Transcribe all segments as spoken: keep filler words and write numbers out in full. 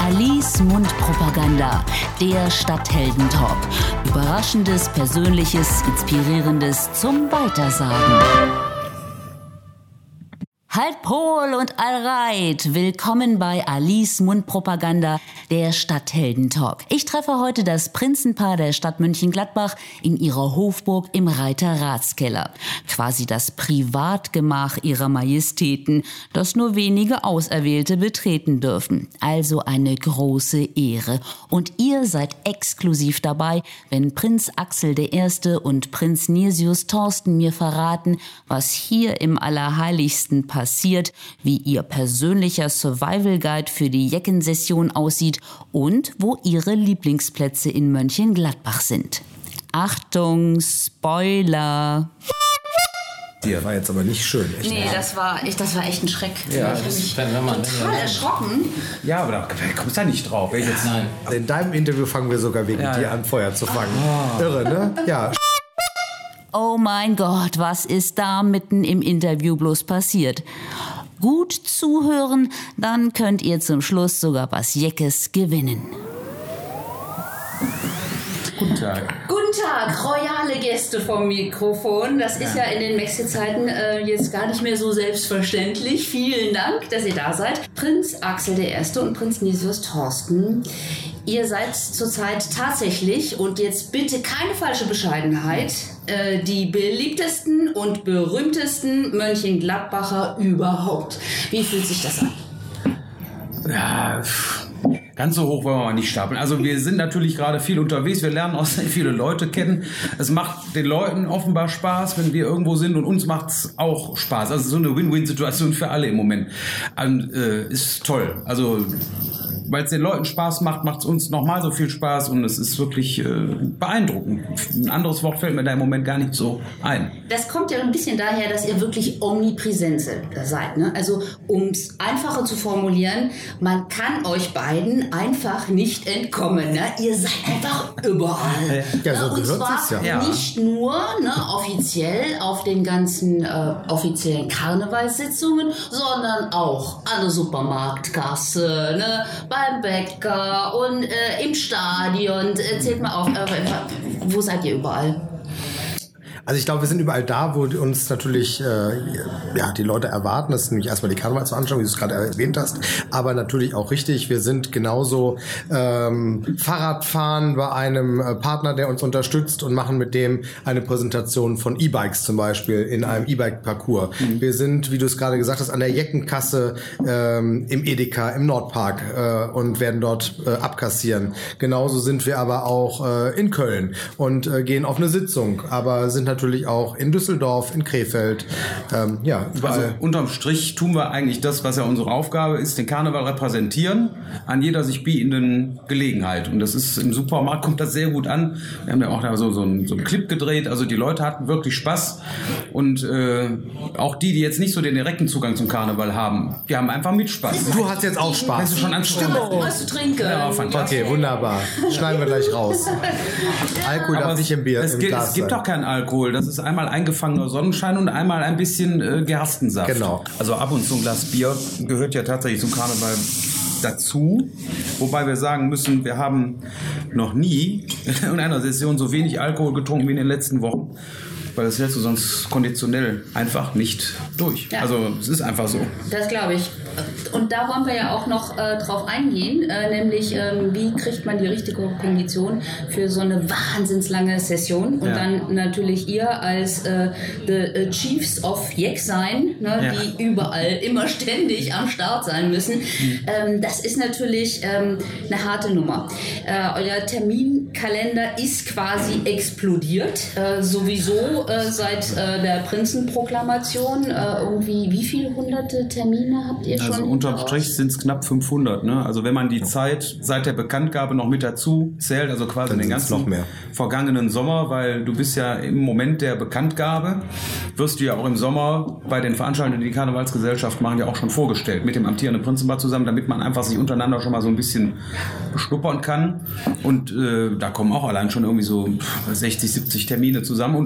Alice Mundpropaganda, der Stadtheldentalk. Überraschendes, Persönliches, Inspirierendes zum Weitersagen. Halt Pol und Allreit, willkommen bei Alice Mundpropaganda, der Stadtheldentalk. Ich treffe heute das Prinzenpaar der Stadt Mönchengladbach in ihrer Hofburg im Reiterratskeller. Quasi das Privatgemach ihrer Majestäten, das nur wenige Auserwählte betreten dürfen. Also eine große Ehre. Und ihr seid exklusiv dabei, wenn Prinz Axel der Erste und Prinz Nesius Thorsten mir verraten, was hier im Allerheiligsten passiert. passiert, wie ihr persönlicher Survival Guide für die Jecken-Session aussieht und wo ihre Lieblingsplätze in Mönchengladbach sind. Achtung, Spoiler! Der war jetzt aber nicht schön. Echt nee, das war, ich, das war echt ein Schreck. Ja, ich das habe mich man, total ja, erschrocken. Ja, aber da kommst du ja nicht drauf. Ich jetzt, Nein. In deinem Interview fangen wir sogar wegen ja, dir ja. an, Feuer zu fangen. Oh. Irre, ne? Ja. Oh mein Gott, was ist da mitten im Interview bloß passiert? Gut zuhören, dann könnt ihr zum Schluss sogar was Jeckes gewinnen. Guten Tag. Guten Tag, royale Gäste vom Mikrofon. Das ist ja, ja in den Maxi-Zeiten äh, jetzt gar nicht mehr so selbstverständlich. Vielen Dank, dass ihr da seid. Prinz Axel der Erste und Prinz Nesius Thorsten. Ihr seid zurzeit tatsächlich, und jetzt bitte keine falsche Bescheidenheit, äh, die beliebtesten und berühmtesten Mönchengladbacher überhaupt. Wie fühlt sich das an? Ja, ganz so hoch wollen wir mal nicht stapeln. Also wir sind natürlich gerade viel unterwegs, wir lernen auch sehr viele Leute kennen. Es macht den Leuten offenbar Spaß, wenn wir irgendwo sind, und uns macht es auch Spaß. Also so eine Win-Win-Situation für alle im Moment. Und, äh, ist toll. Also weil es den Leuten Spaß macht, macht es uns nochmal so viel Spaß, und es ist wirklich äh, beeindruckend. Ein anderes Wort fällt mir da im Moment gar nicht so ein. Das kommt ja ein bisschen daher, dass ihr wirklich omnipräsent seid. Ne? Also um es einfacher zu formulieren, man kann euch beiden einfach nicht entkommen. Ne? Ihr seid einfach überall. Ja, so ne? Und zwar ja. nicht nur ne, offiziell auf den ganzen äh, offiziellen Karnevalssitzungen, sondern auch an der Supermarktkasse, ne? beim Bäcker und äh, im Stadion. Erzählt mal auf, äh, wo seid ihr überall? Also ich glaube, wir sind überall da, wo uns natürlich äh, ja, die Leute erwarten. Das ist nämlich erstmal die Karnevalsveranstaltung, wie du es gerade erwähnt hast. Aber natürlich auch richtig, wir sind genauso ähm, Fahrradfahren bei einem äh, Partner, der uns unterstützt, und machen mit dem eine Präsentation von E-Bikes zum Beispiel in einem E-Bike-Parcours. Mhm. Wir sind, wie du es gerade gesagt hast, an der Jeckenkasse ähm, im Edeka, im Nordpark äh, und werden dort äh, abkassieren. Genauso sind wir aber auch äh, in Köln und äh, gehen auf eine Sitzung, aber sind natürlich auch in Düsseldorf, in Krefeld, ähm, ja, überall. Also unterm Strich tun wir eigentlich das, was ja unsere Aufgabe ist, den Karneval repräsentieren, an jeder sich bietenden Gelegenheit. Und das ist im Supermarkt, kommt das sehr gut an. Wir haben ja auch da so, so, einen, so einen Clip gedreht, also die Leute hatten wirklich Spaß, und äh, auch die, die jetzt nicht so den direkten Zugang zum Karneval haben, die haben einfach mit Spaß. Du hast jetzt auch Spaß. Hast du schon Stimmung. Was zu trinken. Ja, okay, wunderbar. Schneiden wir gleich raus. Alkohol darf nicht im Bier, es im gibt, Glas Es gibt sein. doch keinen Alkohol. Das ist einmal eingefangener Sonnenschein und einmal ein bisschen äh, Gerstensaft. Genau. Also ab und zu ein Glas Bier gehört ja tatsächlich zum Karneval dazu. Wobei wir sagen müssen, wir haben noch nie in einer Session so wenig Alkohol getrunken wie in den letzten Wochen. Weil das hältst du sonst konditionell einfach nicht durch. Ja. Also es ist einfach so. Das glaube ich. Und da wollen wir ja auch noch äh, drauf eingehen, äh, nämlich ähm, wie kriegt man die richtige Kondition für so eine wahnsinnslange Session, und ja. dann natürlich ihr als äh, the uh, Chiefs of Jeck sein, ne, ja. die überall immer ständig am Start sein müssen. Mhm. Ähm, das ist natürlich ähm, eine harte Nummer. Äh, euer Terminkalender ist quasi explodiert, äh, sowieso äh, seit äh, der Prinzenproklamation. Äh, irgendwie, wie viele hunderte Termine habt ihr schon? Also unterm Strich sind es knapp fünfhundert. Ne? Also wenn man die Zeit seit der Bekanntgabe noch mit dazu zählt, also quasi dann den ganzen noch mehr. vergangenen Sommer, weil du bist ja im Moment der Bekanntgabe, wirst du ja auch im Sommer bei den Veranstaltungen, die die Karnevalsgesellschaft machen, ja auch schon vorgestellt, mit dem amtierenden Prinzenpaar zusammen, damit man einfach sich untereinander schon mal so ein bisschen beschnuppern kann. Und äh, da kommen auch allein schon irgendwie so sechzig, siebzig Termine zusammen, und dann die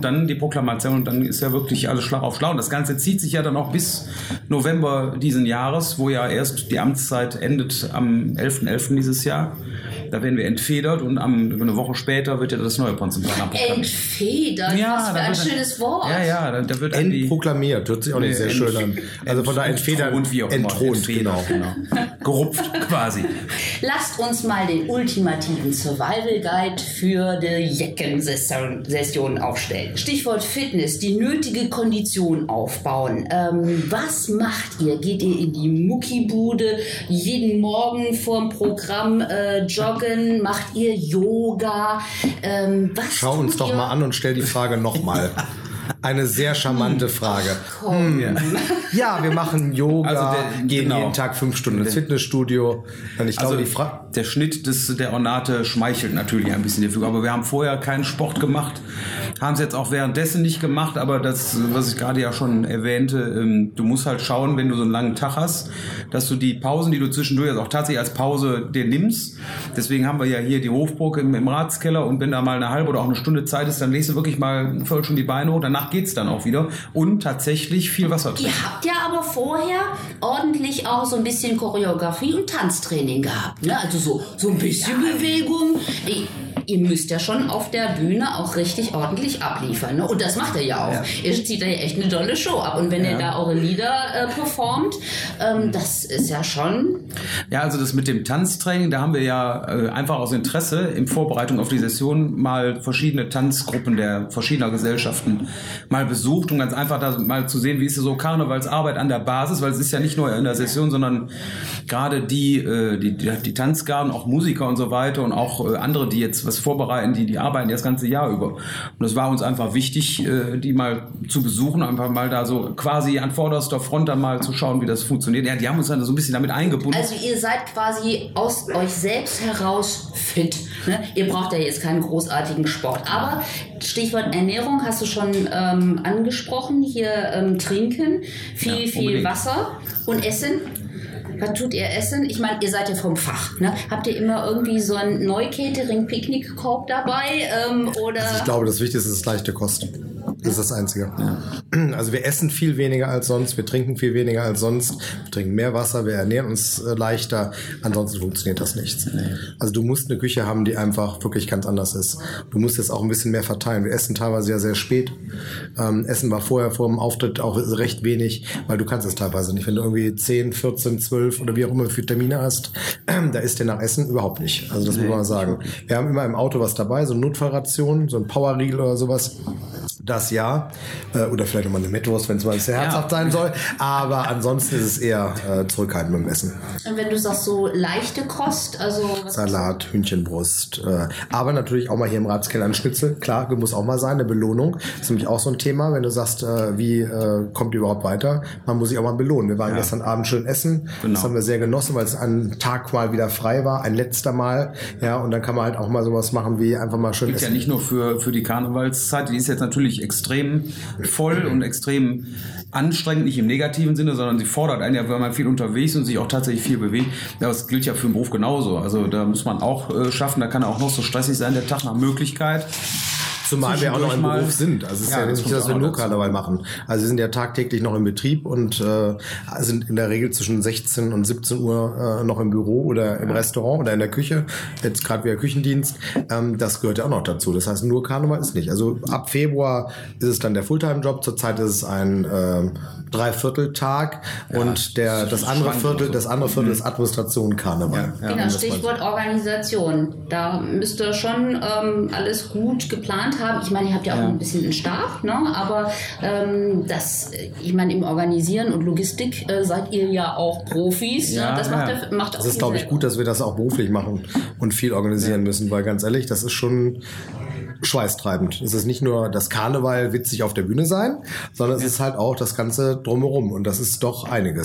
Proklamation und dann ist ja wirklich alles Schlag auf Schlag. Und das Ganze zieht sich ja dann auch bis November diesen Jahres, wo ja erst die Amtszeit endet am elften elften dieses Jahr. Da werden wir entfedert und am, eine Woche später wird ja das neue Prinzenplan proklamiert. Entfedert? Ja, was für ein schönes Wort. Ja, ja, da, da wird Entproklamiert, hört sich auch nicht nee, sehr ent, schön an. Also von da entfedert und wie auch immer. Entthront, genau. genau. Gerupft quasi. Lasst uns mal den ultimativen Survival Guide für die Jecken-Session aufstellen. Stichwort Fitness, die nötige Kondition aufbauen. Ähm, was macht ihr? Geht ihr in die Muckibude jeden Morgen vorm Programm äh, joggen? Macht ihr Yoga? Ähm, was Schau uns doch ihr? mal an und stell die Frage nochmal. Eine sehr charmante Frage. Hm. Ja, wir machen Yoga, also der, gehen genau. jeden Tag fünf Stunden ins Fitnessstudio. Und ich glaube, also die Fra- der Schnitt des, der Ornate schmeichelt natürlich ein bisschen dafür. Aber wir haben vorher keinen Sport gemacht, haben es jetzt auch währenddessen nicht gemacht. Aber das, was ich gerade ja schon erwähnte, ähm, du musst halt schauen, wenn du so einen langen Tag hast, dass du die Pausen, die du zwischendurch also auch tatsächlich als Pause dir nimmst. Deswegen haben wir ja hier die Hofburg im, im Ratskeller. Und wenn da mal eine halbe oder auch eine Stunde Zeit ist, dann legst du wirklich mal voll schon die Beine hoch. Danach geht's dann auch wieder und tatsächlich viel Wasser trinken. Ihr habt ja aber vorher ordentlich auch so ein bisschen Choreografie und Tanztraining gehabt, ne? Also so, so ein bisschen ja. Bewegung. Ihr, ihr müsst ja schon auf der Bühne auch richtig ordentlich abliefern, ne? Und das macht ihr ja auch. Ja. Ihr zieht da ja echt eine tolle Show ab. Und wenn ja. ihr da eure Lieder äh, performt, ähm, das ist ja schon... Ja, also das mit dem Tanztraining, da haben wir ja äh, einfach aus Interesse in Vorbereitung auf die Session mal verschiedene Tanzgruppen der verschiedener Gesellschaften mal besucht, um ganz einfach da mal zu sehen, wie ist so Karnevalsarbeit an der Basis, weil es ist ja nicht nur in der Session, sondern gerade die, äh, die, die, die Tanzgarden, auch Musiker und so weiter und auch äh, andere, die jetzt was vorbereiten, die, die arbeiten das ganze Jahr über. Und das war uns einfach wichtig, äh, die mal zu besuchen, einfach mal da so quasi an vorderster Front dann mal zu schauen, wie das funktioniert. Ja, die haben uns dann so ein bisschen damit eingebunden. Also ihr seid quasi aus euch selbst heraus fit. Ne? Ihr braucht ja jetzt keinen großartigen Sport. Aber Stichwort Ernährung hast du schon ähm, angesprochen. Hier ähm, trinken, viel, ja, viel Wasser und Essen. Was tut ihr essen? Ich meine, ihr seid ja vom Fach. Ne? Habt ihr immer irgendwie so einen Neu-Catering-Picknickkorb dabei? Ähm, oder? Also ich glaube, das Wichtigste ist leichte Kost. Das ist das Einzige. Ja. Also wir essen viel weniger als sonst, wir trinken viel weniger als sonst, wir trinken mehr Wasser, wir ernähren uns äh, leichter, ansonsten funktioniert das nichts. Nee. Also du musst eine Küche haben, die einfach wirklich ganz anders ist. Du musst jetzt auch ein bisschen mehr verteilen. Wir essen teilweise ja sehr spät. Ähm, Essen war vorher vor dem Auftritt auch recht wenig, weil du kannst es teilweise nicht. Wenn du irgendwie zehn, vierzehn, zwölf oder wie auch immer für Termine hast, äh, da isst dir nach Essen überhaupt nicht. Also das nee, muss man mal sagen. Wir haben immer im Auto was dabei, so eine Notfallration, so ein Powerriegel oder sowas. Das ja. Äh, oder vielleicht nochmal eine Mettwurst, wenn es mal sehr herzhaft ja. sein soll. Aber ansonsten ist es eher äh, zurückhaltend mit dem Essen. Und wenn du sagst, so leichte Kost, also... Was Salat, Hühnchenbrust. Äh, aber natürlich auch mal hier im Ratskeller ein Schnitzel. Klar, muss auch mal sein, eine Belohnung. Das ist nämlich auch so ein Thema, wenn du sagst, äh, wie äh, kommt ihr überhaupt weiter? Man muss sich auch mal belohnen. Wir waren ja. gestern Abend schön essen. Genau. Das haben wir sehr genossen, weil es ein Tag mal wieder frei war. Ein letzter Mal. Ja, und dann kann man halt auch mal sowas machen, wie einfach mal schön Gibt essen. Ja nicht nur für, für die Karnevalszeit. Die ist jetzt natürlich extrem voll und extrem anstrengend, nicht im negativen Sinne, sondern sie fordert einen ja, weil man viel unterwegs ist und sich auch tatsächlich viel bewegt. Ja, das gilt ja für den Beruf genauso. Also da muss man auch äh, schaffen, da kann er auch noch so stressig sein, der Tag nach Möglichkeit. Zumal wir auch noch im Beruf sind. Also es ist ja, ja nicht, dass wir nur Karneval machen. Also wir sind ja tagtäglich noch im Betrieb und äh, sind in der Regel zwischen sechzehn und siebzehn Uhr äh, noch im Büro oder im ja. Restaurant oder in der Küche. Jetzt gerade wieder Küchendienst. Ähm, das gehört ja auch noch dazu. Das heißt, nur Karneval ist nicht. Also ab Februar ist es dann der Fulltime-Job. Zurzeit ist es ein äh, Dreivierteltag ja, und der das andere Viertel, das andere Viertel ist Administration Karneval. Ja, ja, genau, Stichwort Organisation. Da müsst ihr schon ähm, alles gut geplant haben. Ich meine, ihr habt ja auch ja. ein bisschen einen Stab, ne? Aber ähm, das, ich meine, im Organisieren und Logistik äh, seid ihr ja auch Profis. Ja, ne? Das macht, ja. der, macht auch Das ist, glaube ich, gut, dass wir das auch beruflich machen und viel organisieren ja. müssen, weil ganz ehrlich, das ist schon schweißtreibend. Es ist nicht nur das Karneval witzig auf der Bühne sein, sondern es ja. ist halt auch das Ganze drumherum und das ist doch einiges.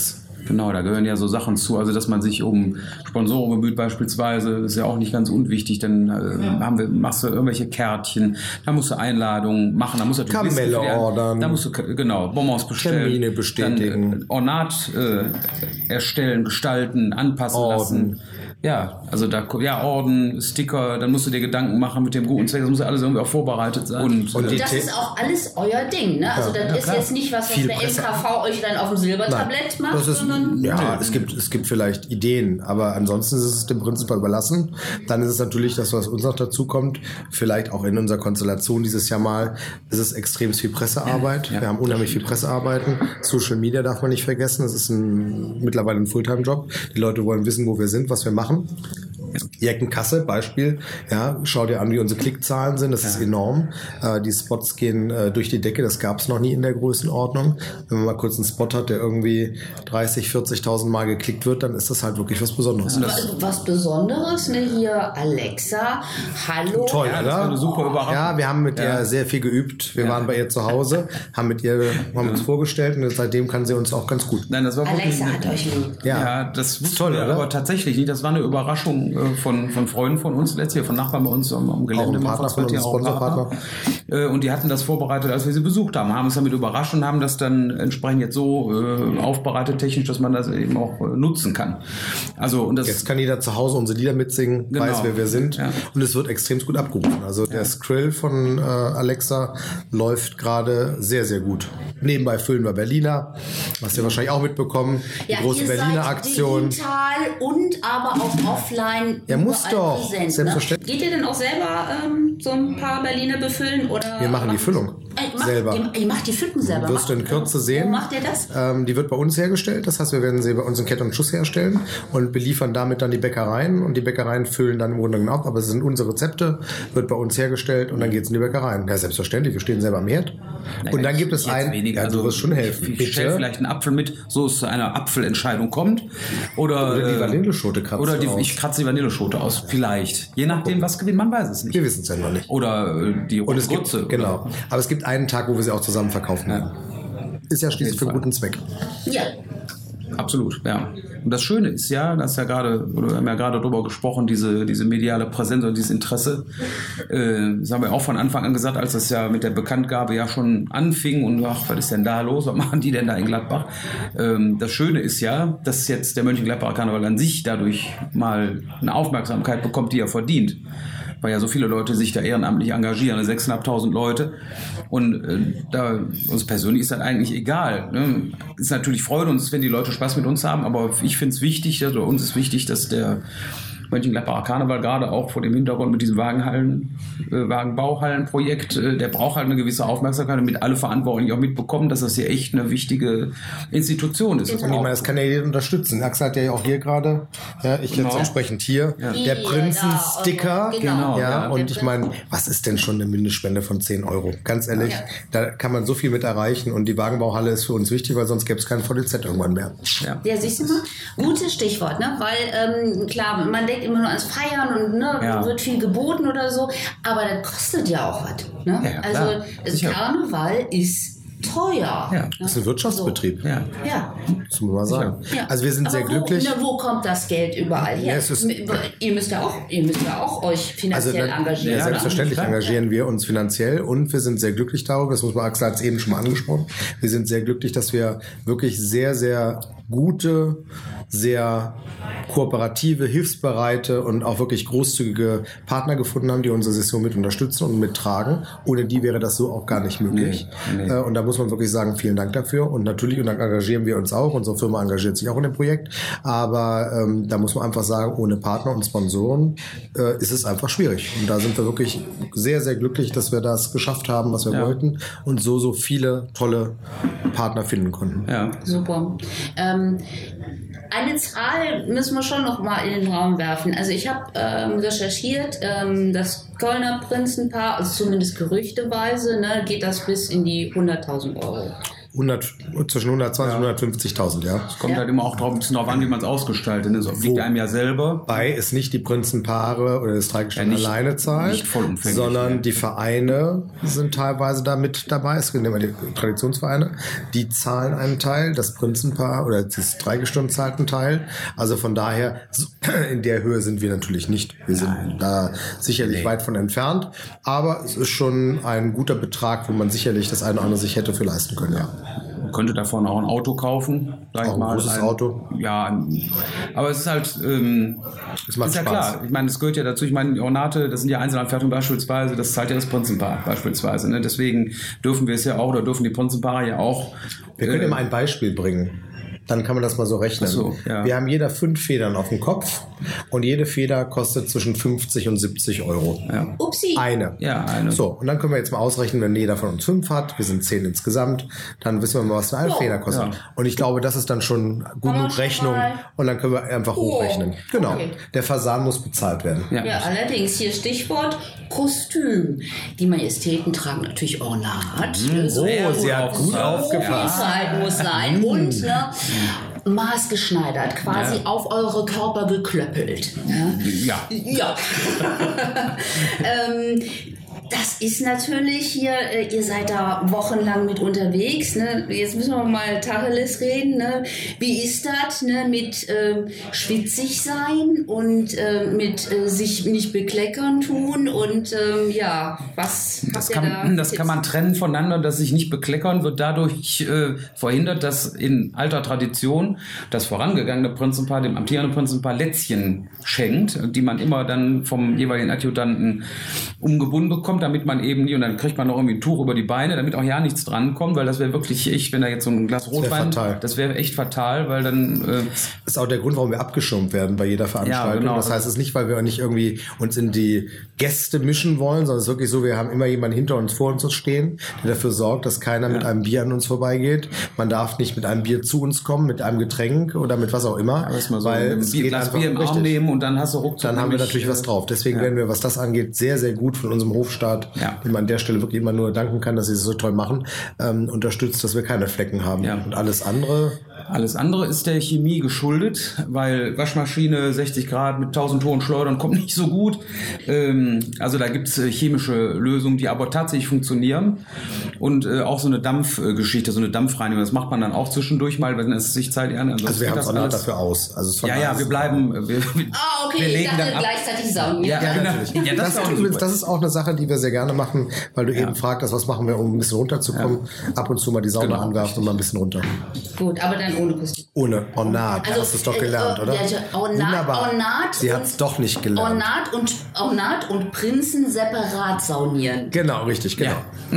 Genau, da gehören ja so Sachen zu, also dass man sich um Sponsoren bemüht beispielsweise, ist ja auch nicht ganz unwichtig, dann äh, ja. haben wir, machst du irgendwelche Kärtchen, da musst du Einladungen machen, da musst du Kamelle ordern, da musst du, genau, Bonbons bestellen, Termine bestätigen, dann, äh, Ornat äh, erstellen, gestalten, anpassen Orden. lassen. Ja, also da, ja, Orden, Sticker, dann musst du dir Gedanken machen mit dem guten Zweck, das muss ja alles irgendwie auch vorbereitet sein. Und, und, und das ist auch alles euer Ding, ne? Also ja, das ja, ist klar. Jetzt nicht was, was der M K V euch dann auf dem Silbertablett Nein, macht, ist, sondern... Ja, ja, es gibt, es gibt vielleicht Ideen, aber ansonsten ist es dem Prinzip überlassen. Dann ist es natürlich das, was uns noch dazu kommt, vielleicht auch in unserer Konstellation dieses Jahr mal, ist es extrem viel Pressearbeit. Ja, ja. Wir haben unheimlich viel Pressearbeiten. Social Media darf man nicht vergessen, das ist ein, mittlerweile ein Fulltime-Job. Die Leute wollen wissen, wo wir sind, was wir machen. Jeckenkasse, Beispiel. Ja, schau dir an, wie unsere Klickzahlen sind. Das ja. ist enorm. Äh, die Spots gehen äh, durch die Decke. Das gab es noch nie in der Größenordnung. Wenn man mal kurz einen Spot hat, der irgendwie dreißig, vierzigtausend Mal geklickt wird, dann ist das halt wirklich was Besonderes. Ja. Was, was Besonderes, ne? Hier Alexa. Hallo. Toll, ja, oder? Das war eine super Überraschung. Ja, wir haben mit ja. ihr sehr viel geübt. Wir ja. waren bei ihr zu Hause, haben mit ihr haben uns vorgestellt und seitdem kann sie uns auch ganz gut. Nein, das war Alexa hat euch lieb. Ja, ja das ist toll, oder? Aber tatsächlich nicht. Das war eine Überraschung von, von Freunden von uns, letztes Jahr von Nachbarn bei uns am, am Gelände. Auch ein Partner von uns, Sponsorpartner. Und die hatten das vorbereitet, als wir sie besucht haben, haben uns damit überrascht und haben das dann entsprechend jetzt so äh, aufbereitet technisch, dass man das eben auch äh, nutzen kann. Also, und das jetzt kann jeder zu Hause unsere Lieder mitsingen, genau. weiß, wer wir sind. Ja. Und es wird extrem gut abgerufen. Also der ja. Skrill von äh, Alexa läuft gerade sehr, sehr gut. Nebenbei füllen wir Berliner, was ihr wahrscheinlich auch mitbekommen. Die ja, große Berliner Aktion. Digital und aber auch offline. Ja, muss doch. Präsent, Selbstverständlich. Ne? Geht ihr denn auch selber ähm, so ein paar Berliner befüllen? Oder wir machen die Füllung äh, macht, selber. Ihr, ihr macht die Füllung selber? Wirst du in Kürze sehen. Wo macht ihr das? Ähm, die wird bei uns hergestellt. Das heißt, wir werden sie bei uns in Kette und Schuss herstellen und beliefern damit dann die Bäckereien. Und die Bäckereien füllen dann im Grunde genommen ab. Aber es sind unsere Rezepte, wird bei uns hergestellt und dann geht es in die Bäckereien. Ja, selbstverständlich. Wir stehen selber am Herd. Na, und dann gibt es einen... Weniger. Ja, du wirst schon helfen. Ich, ich stelle vielleicht einen Apfel mit, so es zu einer Apfelentscheidung kommt. Oder, oder die Vanilleschote kratzt Oder die, aus. ich kratze die Vanilleschote aus. Vielleicht. Je nachdem, was gewinnt, man weiß es nicht. Wir wissen es ja noch nicht. Oder äh, die rote Grütze. Genau. Aber es gibt einen Tag, wo wir sie auch zusammen verkaufen. Ja. Ist ja schließlich für einen guten Zweck. Ja. Absolut, ja. Und das Schöne ist ja, das ist ja gerade, oder wir haben ja gerade darüber gesprochen, diese, diese mediale Präsenz und dieses Interesse. Äh, das haben wir auch von Anfang an gesagt, als das ja mit der Bekanntgabe ja schon anfing und ach, was ist denn da los? Was machen die denn da in Gladbach? Ähm, das Schöne ist ja, dass jetzt der Mönchengladbacher Karneval an sich dadurch mal eine Aufmerksamkeit bekommt, die er verdient. Weil ja so viele Leute sich da ehrenamtlich engagieren, sechstausendfünfhundert Leute. Und äh, da uns persönlich ist das eigentlich egal. Ne? Ist natürlich freut uns, wenn die Leute Spaß mit uns haben, aber ich finde es wichtig, oder uns ist wichtig, dass der Mönchengladbacher Karneval gerade auch vor dem Hintergrund mit diesem Wagenhallen, äh, Wagenbauhallenprojekt, äh, der braucht halt eine gewisse Aufmerksamkeit, damit alle Verantwortlichen auch mitbekommen, dass das hier echt eine wichtige Institution ist. Und ich meine, das kann ja jeder unterstützen. Axel hat ja auch hier gerade, ja, ich genau. jetzt entsprechend hier, ja. der Prinzensticker. Genau. Ja, ja, und ich meine, was ist denn schon eine Mindestspende von zehn Euro? Ganz ehrlich, ja. da kann man so viel mit erreichen und die Wagenbauhalle ist für uns wichtig, weil sonst gäbe es keinen V D Z irgendwann mehr. Ja, ja siehst du mal, gutes Stichwort, ne? Weil ähm, klar, man denkt immer nur ans Feiern und ne, ja. wird viel geboten oder so, aber das kostet ja auch was. Ne? Ja, also das Karneval ist teuer. Ja. Das ist ein Wirtschaftsbetrieb. So. Ja. ja. Das muss man sagen. Ja. Also wir sind aber sehr wo, glücklich. Ne, wo kommt das Geld überall her? Ja, es ist, ihr müsst ja auch, ihr müsst ja auch euch finanziell also, engagieren. Ja, selbstverständlich engagieren wir uns finanziell und wir sind sehr glücklich darüber. Das muss man, Axel hat es eben schon mal angesprochen. Wir sind sehr glücklich, dass wir wirklich sehr, sehr gute, sehr kooperative, hilfsbereite und auch wirklich großzügige Partner gefunden haben, die unsere Session mit unterstützen und mittragen. Ohne die wäre das so auch gar nicht möglich. Nee, nee. Und da muss man wirklich sagen, vielen Dank dafür. Und natürlich, und dann engagieren wir uns auch. Unsere Firma engagiert sich auch in dem Projekt. Aber ähm, da muss man einfach sagen, ohne Partner und Sponsoren äh, ist es einfach schwierig. Und da sind wir wirklich sehr, sehr glücklich, dass wir das geschafft haben, was wir ja. wollten. Und so, so viele tolle Partner finden konnten. Ja. Super. Ähm, Eine Zahl müssen wir schon noch mal in den Raum werfen. Also ich habe ähm, recherchiert, ähm, das Kölner Prinzenpaar, also zumindest gerüchteweise, ne, geht das bis in die hunderttausend Euro. hundert, zwischen hundertzwanzig und hundertfünfzigtausend, ja. Es kommt Ja. halt immer auch drauf, ein bisschen drauf an, wie man es ausgestaltet. Ne? Das liegt einem ja selber. Wobei es nicht die Prinzenpaare oder das Dreigestirn Ja, nicht- alleine zahlt, nicht vollumfänglich, sondern ne. die Vereine sind teilweise da mit dabei. Es sind immer die Traditionsvereine, die zahlen einen Teil, das Prinzenpaar oder das Dreigestirn zahlt einen Teil. Also von daher, so- in der Höhe sind wir natürlich nicht. Wir sind da sicherlich Nee. weit von entfernt, aber es ist schon ein guter Betrag, wo man sicherlich das eine oder andere sich hätte für leisten können, ja. Man könnte davon auch ein Auto kaufen, sag ich Auch ein mal. großes Auto? Ja, ein- aber es ist halt, ähm, Es macht ist ja Spaß. klar. Ich meine, das gehört ja dazu. Ich meine, die Ornate, das sind ja Einzelanfertigungen beispielsweise, das zahlt ja das Prinzenpaar beispielsweise. Ne? Deswegen dürfen wir es ja auch, oder dürfen die Prinzenpaare ja auch. Wir können äh, ja mal ein Beispiel bringen. Dann kann man das mal so rechnen. Ach so, ja. Wir haben jeder fünf Federn auf dem Kopf und jede Feder kostet zwischen fünfzig und siebzig Euro. Ja. Upsi. Eine. Ja, eine. So, und dann können wir jetzt mal ausrechnen, wenn jeder von uns fünf hat, wir sind zehn insgesamt, dann wissen wir mal, was eine Ja. Feder kostet. Ja. Und ich glaube, das ist dann schon man genug schon Rechnung mal- und dann können wir einfach Oh, hochrechnen. Genau. okay. Der Fasan muss bezahlt werden. Ja. Ja, allerdings hier Stichwort Kostüm. Die Majestäten tragen natürlich Ornat. Ne? So Oh, sie hat gut so, aufgepasst. wie es halt muss sein. Und ne, maßgeschneidert, quasi Ja. auf eure Körper geklöppelt. Ne? Ja. Ja. ähm, das ist natürlich hier, äh, ihr seid da wochenlang mit unterwegs. Ne? Jetzt müssen wir mal Tacheles reden. Ne? Wie ist das ne? mit ähm, schwitzig sein und äh, mit äh, sich nicht bekleckern tun? Und ähm, ja, was Das habt ihr kann, da das Tipps? kann man trennen voneinander, dass sich nicht bekleckern wird dadurch äh, verhindert, dass in alter Tradition das vorangegangene Prinzenpaar dem amtierenden Prinzenpaar Lätzchen schenkt, die man immer dann vom jeweiligen Adjutanten umgebunden bekommt, damit man eben nie, und dann kriegt man noch irgendwie ein Tuch über die Beine, damit auch ja nichts drankommt, weil das wäre wirklich echt, wenn da jetzt so ein Glas wär Rotwein, fatal. das wäre echt fatal, weil dann äh, Das ist auch der Grund, warum wir abgeschirmt werden bei jeder Veranstaltung. Ja, genau. Das heißt, es ist nicht, weil wir nicht irgendwie uns in die Gäste mischen wollen, sondern es ist wirklich so, wir haben immer jemanden hinter uns, vor uns stehen, der dafür sorgt, dass keiner mit einem Bier an uns vorbeigeht. Man darf nicht mit einem Bier zu uns kommen, mit einem Getränk oder mit was auch immer. aber ist mal so weil ein es Bier, geht Glas einfach Bier im Arm richtig. nehmen und dann hast du ruckzuck Dann haben wir nämlich, natürlich was äh, drauf. Deswegen ja. werden wir, was das angeht, sehr, sehr gut von unserem Hofstaat, Ja. dem man an der Stelle wirklich immer nur danken kann, dass sie es so toll machen, ähm, unterstützt, dass wir keine Flecken haben. Ja. Und alles andere, Alles andere ist der Chemie geschuldet, weil Waschmaschine sechzig Grad mit tausend Toren schleudern kommt nicht so gut. Ähm, also da gibt's äh, chemische Lösungen, die aber tatsächlich funktionieren. Und äh, auch so eine Dampfgeschichte, so eine Dampfreinigung, das macht man dann auch zwischendurch mal, wenn es sich Zeit an. also wir haben es auch nicht dafür aus. Also es von Ja, ja, alles- wir bleiben. Wir, wir, Ah, okay, wir ich legen dachte dann ab. gleichzeitig saugen. Ja, Ja, genau. natürlich. Ja, das das, ist auch ist eine übrigens, super das ist auch eine Sache, die wir sehr gerne machen, weil du Ja. eben fragtest, was machen wir, um ein bisschen runterzukommen. Ab und zu mal die Sauna Genau, anwerfen und mal ein bisschen runter. Gut, aber dann ohne Kostüm. Ohne Ornat. Also, hast du es doch äh, gelernt, äh, oder? ja, ja, Ornat- Wunderbar. Ornat Sie und- hat es doch nicht gelernt. Ornat und, Ornat und Prinzen separat saunieren. Genau, richtig, genau.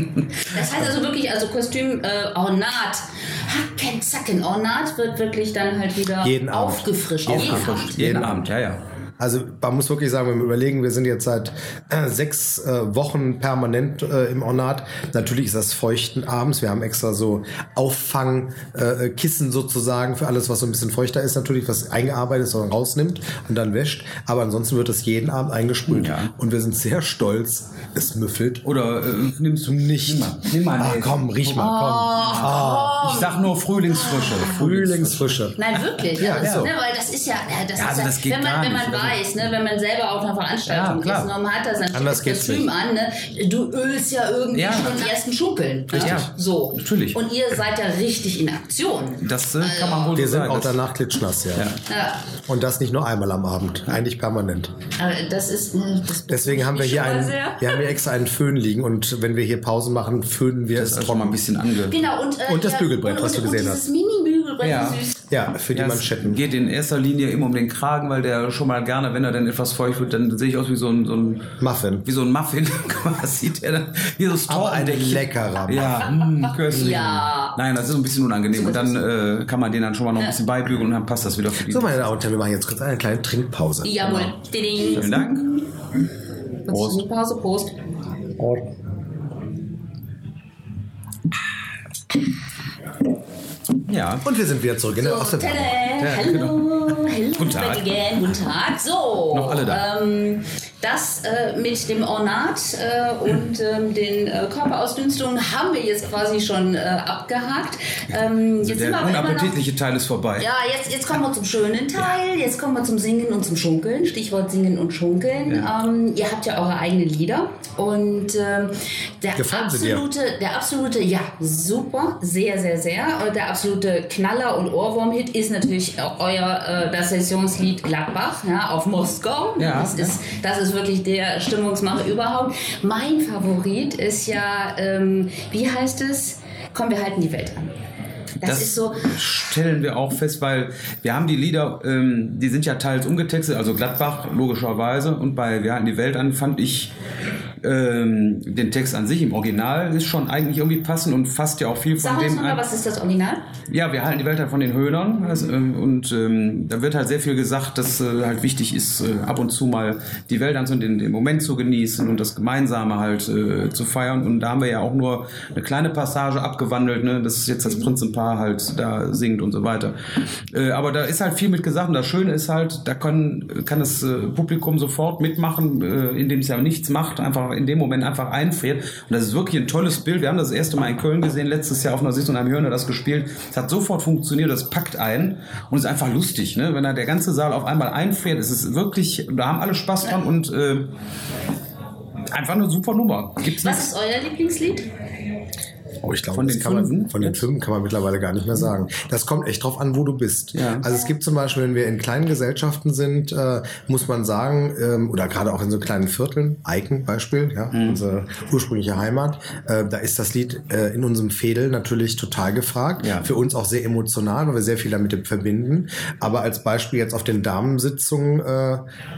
Das heißt also wirklich, also Kostüm, äh, Ornat, Hacken, Zacken, Ornat wird wirklich dann halt wieder Jeden Abend. aufgefrischt. Jeden Jeden Abend. Abend. Jeden Jeden Abend, ja, ja. Also man muss wirklich sagen, wenn wir überlegen, wir sind jetzt seit äh, sechs äh, Wochen permanent äh, im Ornat. Natürlich ist das Feuchten abends. Wir haben extra so Auffangkissen äh, Kissen sozusagen für alles, was so ein bisschen feuchter ist, natürlich, was eingearbeitet ist und rausnimmt und dann wäscht. Aber ansonsten wird das jeden Abend eingesprüht. Ja. Und wir sind sehr stolz. Es müffelt. Oder äh, nimmst du Nicht. Nimm mal, nimm mal Ah, nee. komm, riech mal, komm. Ah, Ich sag nur Frühlingsfrische. Frühlingsfrische. Nein, wirklich. Ja, also, ist so. Ne, weil das ist ja, ja, das Ja, ist also ja das geht wenn man, gar wenn man nicht. Also- weiß, ne, wenn man selber auf einer Veranstaltung Ja, klar. ist und man hat da sein Anders schickes geht's Kostüm nicht. an, ne, du ölst ja irgendwie Ja. schon die ersten Schunkeln. Ne? Richtig. So. Natürlich. Und ihr seid ja richtig in Aktion. Das äh, kann man wohl Wir so sind sagen. auch Das- danach klitschnass, ja. Ja. Und das nicht nur einmal am Abend, eigentlich permanent. Aber das ist, ne, das Deswegen haben wir mich hier schon mal einen, sehr. wir haben hier extra einen Föhn liegen und wenn wir hier Pausen machen, föhnen wir Das es ist schon mal ein bisschen ange... Genau, und, äh, Und das ja, Bügelbrett, und, was du und, gesehen und hast. dieses Mini-Bügelbrett, Ja. süß. Ja, für die Ja, es Manschetten. geht in erster Linie immer um den Kragen, weil der schon mal gerne, wenn er dann etwas feucht wird, dann sehe ich aus wie so ein, so ein Muffin. wie so ein Muffin quasi, der dann wie so Aber ein Tortendeckchen. leckerer Ja, mh, köstlich. Ja. Nein, das ist ein bisschen unangenehm. Und dann äh, kann man den dann schon mal noch ein bisschen beibügeln und dann passt das wieder für die. So, meine Damen und Herren, wir machen jetzt kurz eine kleine Trinkpause. Jawohl. Ding. Vielen Dank. Prost. Pause, Prost. Ja. Und wir sind wieder zurück in der So, aus der tada, Werbung. hallo, hallo, Guten Tag. back again, guten Tag. So, Noch alle da. Ähm, das äh, mit dem Ornat äh, und ähm, den äh, Körperausdünstungen haben wir jetzt quasi schon äh, abgehakt. Ähm, also jetzt der sind wir aber unappetitliche noch, Teil ist vorbei. Ja, jetzt, jetzt kommen wir zum schönen Teil. Jetzt kommen wir zum Singen und zum Schunkeln. Stichwort Singen und Schunkeln. Ja. Ähm, ihr habt ja eure eigenen Lieder. Und ähm, der Gefallen sie dir? absolute, der absolute, ja, super, sehr, sehr, sehr. Und der absolute Knaller und Ohrwurm-Hit ist natürlich euer äh, das Sessionslied Gladbach, ja, auf Moskau. Ja, das, ja. Ist, das ist wirklich der Stimmungsmacher überhaupt. Mein Favorit ist ja, ähm, wie heißt es? Komm, wir halten die Welt an. Das, Das ist so. stellen wir auch fest, weil wir haben die Lieder, ähm, die sind ja teils umgetextet, also Gladbach logischerweise, und bei Wir halten die Welt an fand ich ähm, den Text an sich im Original ist schon eigentlich irgendwie passend und fasst ja auch viel von Sag uns dem nochmal, ein. was ist das Original? Ja, wir halten die Welt halt von den Höhnern, also, ähm, und ähm, da wird halt sehr viel gesagt, dass äh, halt wichtig ist, äh, ab und zu mal die Welt anzunehmen, den, den Moment zu genießen und das Gemeinsame halt äh, zu feiern, und da haben wir ja auch nur eine kleine Passage abgewandelt, ne? Das ist jetzt das Prinzenpaar halt da singt und so weiter. Äh, aber da ist halt viel mit gesagt, und das Schöne ist halt, da kann, kann das äh, Publikum sofort mitmachen, äh, indem es ja nichts macht, einfach in dem Moment einfach einfriert, und das ist wirklich ein tolles Bild. Wir haben das erste Mal in Köln gesehen, letztes Jahr auf einer Sitzung, haben Hörner das gespielt, es hat sofort funktioniert, das packt ein und ist einfach lustig, ne? Wenn da der ganze Saal auf einmal einfriert, ist es wirklich, da haben alle Spaß dran und äh, einfach eine super Nummer. Gibt's Was nichts. ist euer Lieblingslied? Oh, ich glaube, Von das den kann man, Fünfen? von den Fünfen kann man mittlerweile gar nicht mehr sagen. Das kommt echt drauf an, wo du bist. Ja. Also es gibt zum Beispiel, wenn wir in kleinen Gesellschaften sind, äh, muss man sagen, ähm, oder gerade auch in so kleinen Vierteln, Eiken Beispiel, ja, Mhm. unsere ursprüngliche Heimat, äh, da ist das Lied äh, in unserem Fädel natürlich total gefragt. Ja. Für uns auch sehr emotional, weil wir sehr viel damit verbinden. Aber als Beispiel jetzt auf den Damensitzungen äh,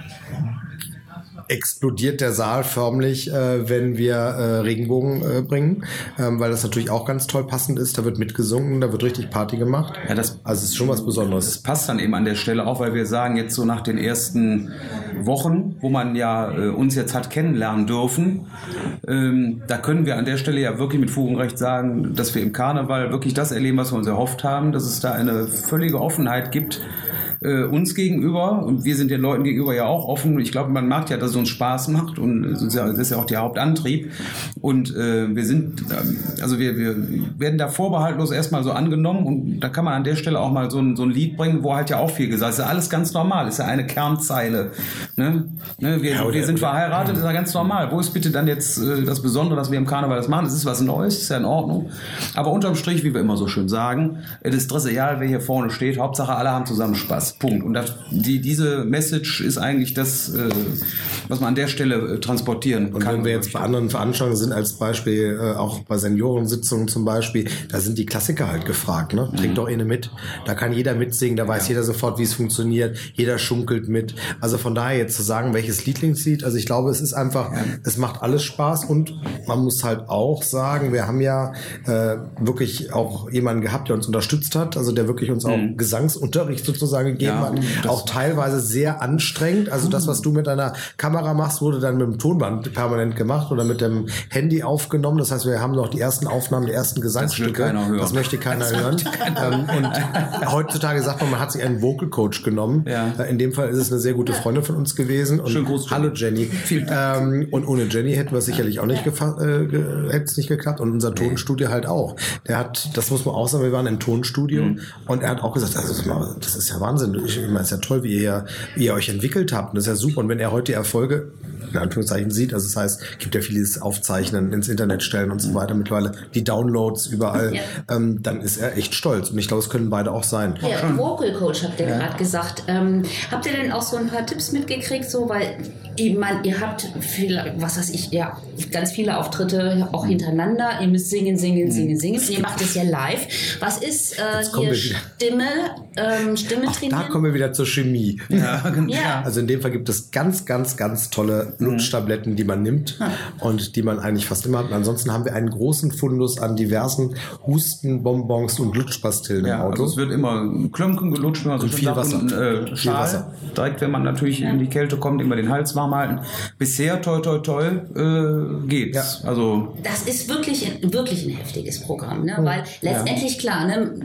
explodiert der Saal förmlich, äh, wenn wir äh, Regenbogen äh, bringen, ähm, weil das natürlich auch ganz toll passend ist. Da wird mitgesungen, da wird richtig Party gemacht. Ja, das- also es ist schon was Besonderes. Das passt dann eben an der Stelle auch, weil wir sagen, jetzt so nach den ersten Wochen, wo man ja äh, uns jetzt hat kennenlernen dürfen, ähm, da können wir an der Stelle ja wirklich mit Fug und Recht sagen, dass wir im Karneval wirklich das erleben, was wir uns erhofft haben, dass es da eine völlige Offenheit gibt, äh, uns gegenüber, und wir sind den Leuten gegenüber ja auch offen. Ich glaube, man merkt ja, dass es uns Spaß macht, und das ist ja, das ist ja auch der Hauptantrieb, und äh, wir sind, äh, also wir, wir werden da vorbehaltlos erstmal so angenommen, und da kann man an der Stelle auch mal so ein, so ein Lied bringen, wo halt ja auch viel gesagt ist. Ist ja alles ganz normal, ist ja eine Kernzeile. Ne? Ne? Wir, Ja, oder- wir sind verheiratet, ist ja ganz normal. Wo ist bitte dann jetzt äh, das Besondere, dass wir im Karneval das machen? Das ist was Neues, ist ja in Ordnung. Aber unterm Strich, wie wir immer so schön sagen, es ist das egal, wer hier vorne steht, Hauptsache alle haben zusammen Spaß. Punkt. Und das, die, diese Message ist eigentlich das, äh, was man an der Stelle äh, transportieren Und kann. wenn wir jetzt bei anderen Veranstaltungen sind, als Beispiel äh, auch bei Seniorensitzungen zum Beispiel, da sind die Klassiker halt gefragt. Ne? Trink doch eine mit. Da kann jeder mitsingen, da weiß jeder sofort, wie es funktioniert. Jeder schunkelt mit. Also von daher jetzt zu sagen, welches Lieblingslied, also ich glaube, es ist einfach, es macht alles Spaß, und man muss halt auch sagen, wir haben ja äh, wirklich auch jemanden gehabt, der uns unterstützt hat, also der wirklich uns auch Gesangsunterricht sozusagen gegeben Ja, hat. das- Auch teilweise sehr anstrengend. Also das, was du mit deiner Kamera machst, wurde dann mit dem Tonband permanent gemacht oder mit dem Handy aufgenommen. Das heißt, wir haben noch die ersten Aufnahmen, die ersten Gesangsstücke. keiner hören. Das möchte keiner hören. Ähm, und heutzutage sagt man, man hat sich einen Vocal Coach genommen. Ja. Äh, In dem Fall ist es eine sehr gute Freundin von uns gewesen. Und Schönen Gruß, Jenny. hallo Jenny. Vielen Ähm, und ohne Jenny hätten wir es sicherlich auch nicht gefa- äh, ge- hätte es nicht geklappt. Und unser Tonstudio halt auch. Der hat, das muss man auch sagen, wir waren im Tonstudio, Mhm. und er hat auch gesagt, also das ist ja Wahnsinn. Ich meine, es ist ja toll, wie ihr, wie ihr euch entwickelt habt. Und das ist ja super. Und wenn er heute die Erfolge in Anführungszeichen sieht, also das heißt, gibt ja vieles Aufzeichnen, ins Internet stellen und so weiter mittlerweile, die Downloads überall, Ja. ähm, dann ist er echt stolz. Und ich glaube, es können beide auch sein. Ja, Vocal Coach habt ihr gerade gesagt. Ähm, habt ihr denn auch so ein paar Tipps mitgekriegt, so, weil ich meine, ihr habt viele, was weiß ich, ja, ganz viele Auftritte auch hintereinander. Ihr müsst singen, singen, singen, singen. Ihr macht es ja live. Was ist äh, kommen hier wir wieder. Stimme, ähm, Stimme Auch trainieren? da kommen wir wieder zur Chemie. Ja, genau. Ja. Also in dem Fall gibt es ganz, ganz, ganz tolle Lutschtabletten, die man nimmt und die man eigentlich fast immer hat. Und ansonsten haben wir einen großen Fundus an diversen Husten, Bonbons und Lutschpastillen Ja, im Auto. also es wird immer Klömken gelutscht, wenn man so Und schön viel sagt, Wasser. und äh, Viel Schal. Wasser. Direkt, wenn man natürlich in die Kälte kommt, immer den Hals warm halten. Bisher, toi, toi, toi, äh, geht's. Also Das ist wirklich, wirklich ein heftiges Programm, ne? Weil letztendlich klar, ne?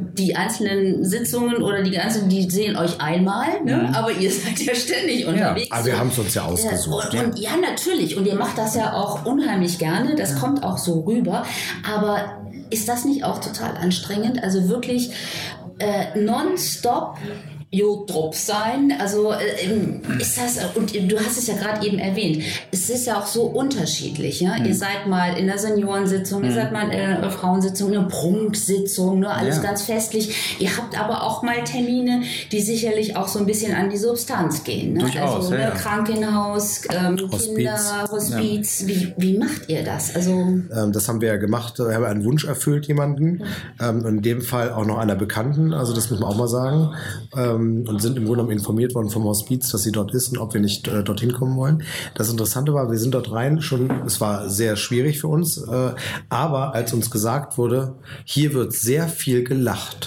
die einzelnen Sitzungen oder die ganzen, die sehen euch einmal, ne? Mhm. aber ihr seid ja ständig unterwegs. Ja, aber wir haben es uns ja ausgesucht. Ja, und, und, ja, natürlich. Und ihr macht das ja auch unheimlich gerne. Das ja. kommt auch so rüber. Aber ist das nicht auch total anstrengend? Also wirklich äh, nonstop Jodrop sein, also äh, ist das, und du hast es ja gerade eben erwähnt, es ist ja auch so unterschiedlich, ja? Mhm. Ihr seid mal in der Seniorensitzung, mhm. ihr seid mal in einer Frauensitzung, eine Prunksitzung, ne? Alles ja. ganz festlich. Ihr habt aber auch mal Termine, die sicherlich auch so ein bisschen an die Substanz gehen. Ne? Durchaus, also ja, ne? ja. Krankenhaus, ähm, Hospiz. Kinder, Hospiz. Ja. Wie, wie macht ihr das? Also ähm, das haben wir ja gemacht, wir haben einen Wunsch erfüllt, jemanden, ähm, in dem Fall auch noch einer Bekannten, also das muss man auch mal sagen, ähm, und sind im Grunde genommen informiert worden vom Hospiz, dass sie dort ist und ob wir nicht äh, dorthin kommen wollen. Das Interessante war, wir sind dort rein schon, es war sehr schwierig für uns, äh, aber als uns gesagt wurde, hier wird sehr viel gelacht,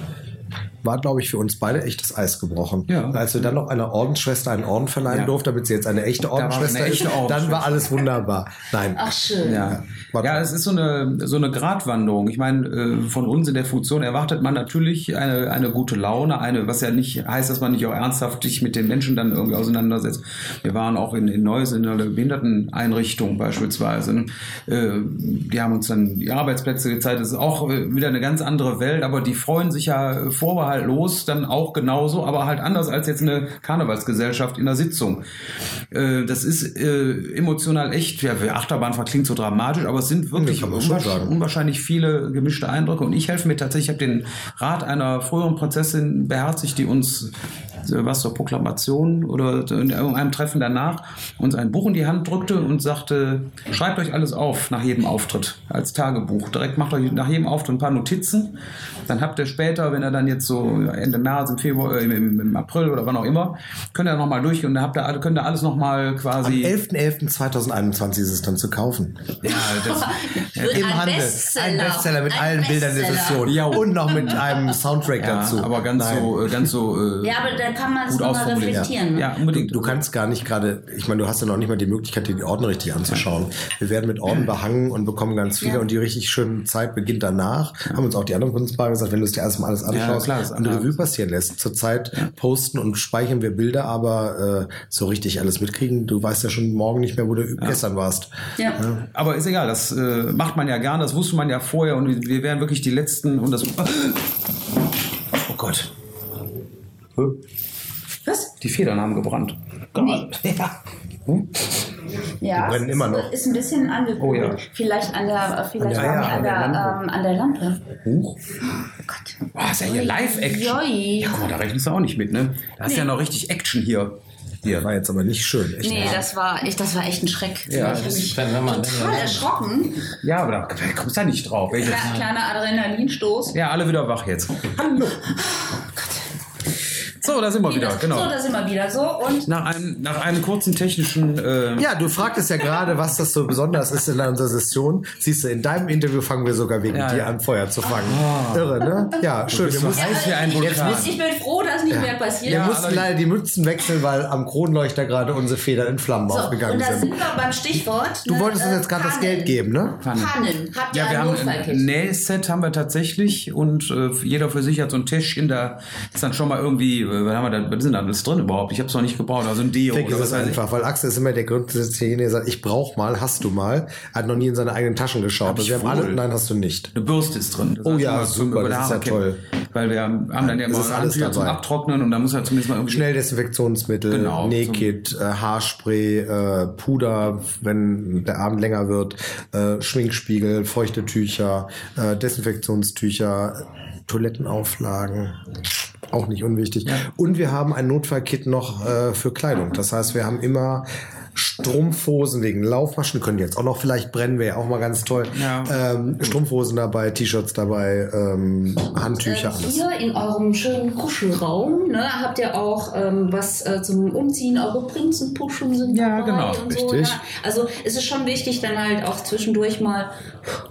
war, glaube ich, für uns beide echtes Eis gebrochen. Ja. Als wir dann noch einer Ordensschwester einen Orden verleihen ja. durften, damit sie jetzt eine echte Ordensschwester eine echte ist, dann war alles wunderbar. Nein. Ach, schön. Ja, ja, es ist so eine, so eine Gratwanderung. Ich meine, von uns in der Funktion erwartet man natürlich eine, eine gute Laune, eine, was ja nicht heißt, dass man nicht auch ernsthaft sich mit den Menschen dann irgendwie auseinandersetzt. Wir waren auch in, in Neuss in einer Behinderteneinrichtung beispielsweise. Die haben uns dann die Arbeitsplätze gezeigt. Das ist auch wieder eine ganz andere Welt, aber die freuen sich ja vorbehaltlos dann auch genauso, aber halt anders als jetzt eine Karnevalsgesellschaft in der Sitzung. Das ist emotional echt, ja, Achterbahnfahrt klingt so dramatisch, aber es sind wirklich unwahrscheinlich, unwahrscheinlich viele gemischte Eindrücke und ich helfe mir tatsächlich, ich habe den Rat einer früheren Prinzessin beherzigt, die uns was zur Proklamation oder in irgendeinem Treffen danach uns ein Buch in die Hand drückte und sagte, schreibt euch alles auf nach jedem Auftritt als Tagebuch. Direkt macht euch nach jedem Auftritt ein paar Notizen. Dann habt ihr später, wenn ihr dann jetzt so Ende März, im Februar, äh, im, im April oder wann auch immer, könnt ihr nochmal durchgehen und dann habt ihr, könnt ihr alles nochmal quasi... Am elfter elfter zweitausendeinundzwanzig ist es dann zu kaufen. Ja, das, Im ein Handel. Bestseller. Ein Bestseller mit ein allen Bestseller. Bildern der Session. Ja, und noch mit einem Soundtrack ja, dazu. Aber ganz Nein. so... Ganz so äh, ja, aber dann kann man es nochmal reflektieren. Ja, unbedingt. Du, du kannst gar nicht gerade... Ich meine, du hast ja noch nicht mal die Möglichkeit, dir die Orden richtig anzuschauen. Wir werden mit Orden behangen und bekommen ganz viele ja. und die richtig schöne Zeit beginnt danach. Ja. Haben uns auch die anderen Prinzipalen gesagt, wenn du es dir erstmal alles anschaust ja, klar, und Revue passieren lässt. Zurzeit ja. posten und speichern wir Bilder, aber äh, so richtig alles mitkriegen. Du weißt ja schon morgen nicht mehr, wo du ja. gestern warst. Ja. ja. Aber ist egal, das äh, macht man ja gerne, das wusste man ja vorher und wir wären wirklich die Letzten und das... Oh Gott. Was? Die Federn haben gebrannt. Nee. Ja. Hm? Ja, die brennen immer noch. Ist ein bisschen angekühlt. Oh, ja. Vielleicht an der, vielleicht an der, ja, ja, an, der, an, der ähm, an der Lampe. Huch. Oh Gott. Boah, ist ja hier Live-Action. Joi. Ja, guck mal, da rechnest du auch nicht mit, ne? Da ist nee. ja noch richtig Action hier. Hier. War jetzt aber nicht schön. Echt nee, nicht. das war, echt, das war echt ein Schreck. Ja, ich habe mich total erschrocken. Ja, aber da kommst du ja nicht drauf. Kle kleiner Adrenalinstoß. Ja, alle wieder wach jetzt. Hallo. So, da sind wir wieder, genau. So, da sind wir wieder, so und... Nach einem, nach einem kurzen technischen... Äh ja, du fragtest ja gerade, was das so besonders ist in unserer Session. Siehst du, in deinem Interview fangen wir sogar wegen ja, dir ja. an, Feuer zu fangen. Oh. Irre, ne? Ja, schön. Wir mussten, heiß wie ein Vulkan. Ich bin froh, dass nicht ja. mehr passiert. Wir ja, mussten leider die Mützen wechseln, weil am Kronleuchter gerade unsere Federn in Flammen so, aufgegangen sind. Und da sind wir beim Stichwort... Du ne, wolltest uns jetzt gerade das Geld geben, ne? Pannen. Pannen. Habt ihr ja, wir ein haben ein Nähset haben wir tatsächlich und äh, jeder für sich hat so ein Täschchen, da ist dann schon mal irgendwie, äh, was haben wir da, was sind da alles drin überhaupt? Ich habe es noch nicht gebraucht, also ein Deo. Fick ist es einfach, weil Axel ist immer der Grundsätzliche, der sagt, ich brauch mal, hast du mal. Er hat noch nie in seine eigenen Taschen geschaut. Hab also wir haben alle, nein, hast du nicht. Eine Bürste ist drin. Das oh ja, super, das ist ja toll. Weil wir haben dann ja immer Handtücher zum Abtrocknen und da muss ja zumindest mal irgendwie... Schnelldesinfektionsmittel, genau, Nähkit, äh, Haarspray, äh, Puder, wenn der Abend länger wird, äh, Schminkspiegel, feuchte Tücher, äh, Desinfektionstücher, Toilettenauflagen, auch nicht unwichtig. Ja. Und wir haben ein Notfallkit noch äh, für Kleidung. Das heißt, wir haben immer Strumpfhosen wegen Laufmaschen, können jetzt auch noch vielleicht brennen, wäre auch mal ganz toll. Ja. Ähm, Strumpfhosen dabei, T-Shirts dabei, ähm, Handtücher, äh, alles. Hier in eurem schönen Kuschelraum, ne, habt ihr auch ähm, was äh, zum Umziehen, eure Prinzenpuschen sind ja, dabei genau, und richtig. so. Ja. Also es ist schon wichtig, dann halt auch zwischendurch mal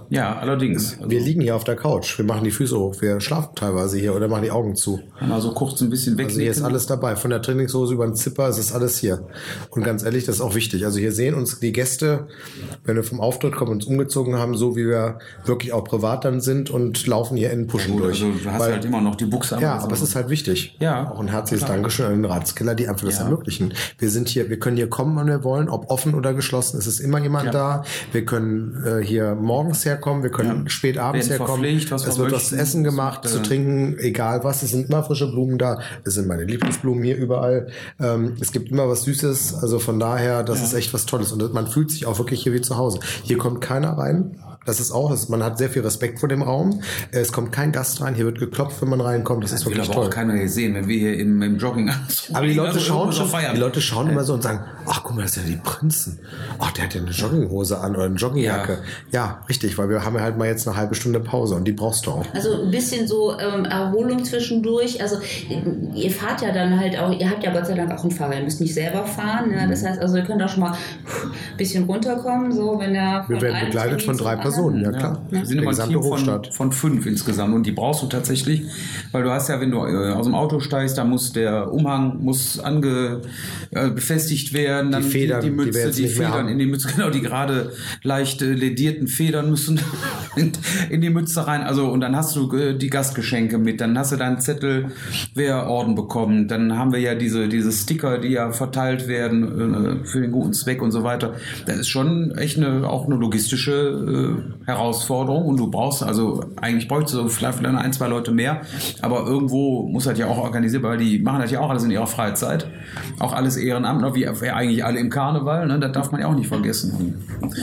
Ja, allerdings. Also wir liegen hier auf der Couch, wir machen die Füße hoch, wir schlafen teilweise hier oder machen die Augen zu. Mal so kurz ein bisschen weg. Also hier ist alles dabei, von der Trainingshose über den Zipper, es ist alles hier. Und ganz ehrlich, das ist auch wichtig. Also hier sehen uns die Gäste, wenn wir vom Auftritt kommen, uns umgezogen haben, so wie wir wirklich auch privat dann sind und laufen hier in Pushen ja, gut, durch. Also du hast Weil, halt immer noch die Buchse. Ja, aber es ist halt wichtig. Ja. Auch ein herzliches klar. Dankeschön an den Ratskeller, die einfach das ja. ermöglichen. Wir sind hier, wir können hier kommen, wann wir wollen, ob offen oder geschlossen, es ist immer jemand ja. da. Wir können äh, hier morgens herkommen, wir können ja. spät abends herkommen. Was es wird was zu essen gemacht, äh, zu trinken, egal was. Es sind immer frische Blumen da. Es sind meine Lieblingsblumen hier überall. Ähm, es gibt immer was Süßes. Also von daher, das ja. ist echt was Tolles. Und man fühlt sich auch wirklich hier wie zu Hause. Hier kommt keiner rein. Das ist auch, man hat sehr viel Respekt vor dem Raum. Es kommt kein Gast rein, hier wird geklopft, wenn man reinkommt. Das, das ist wirklich aber toll. Auch keiner hier sehen, wenn wir hier im, im Jogging aber die Leute also schauen schon, die Leute schauen immer so und sagen, ach guck mal, das sind ja die Prinzen. Ach, der hat ja eine Jogginghose an oder eine Joggingjacke. Ja. ja, richtig, weil wir haben ja halt mal jetzt eine halbe Stunde Pause und die brauchst du auch. Also ein bisschen so ähm, Erholung zwischendurch. Also ihr fahrt ja dann halt auch, ihr habt ja Gott sei Dank auch einen Fahrer, ihr müsst nicht selber fahren. Ne? Das heißt, also ihr könnt auch schon mal ein bisschen runterkommen, so wenn der Wir werden begleitet von drei Personen, ja klar. Ja. Wir sind immer ein Team von, von fünf insgesamt und die brauchst du tatsächlich, weil du hast ja, wenn du äh, aus dem Auto steigst, da muss der Umhang muss ange, äh, befestigt werden, dann die Federn, die, die Mütze, die, die Federn in die Mütze, genau, die gerade leicht äh, ledierten Federn müssen in, in die Mütze rein, also und dann hast du äh, die Gastgeschenke mit, dann hast du deinen Zettel, wer Orden bekommt, dann haben wir ja diese, diese Sticker, die ja verteilt werden äh, für den guten Zweck und so weiter. Das ist schon echt eine, auch eine logistische äh, Herausforderung und du brauchst, also eigentlich bräuchst du vielleicht ein, zwei Leute mehr, aber irgendwo muss das ja auch organisiert, weil die machen das ja auch alles in ihrer Freizeit, auch alles Ehrenamt, wie eigentlich alle im Karneval, ne? Das darf man ja auch nicht vergessen.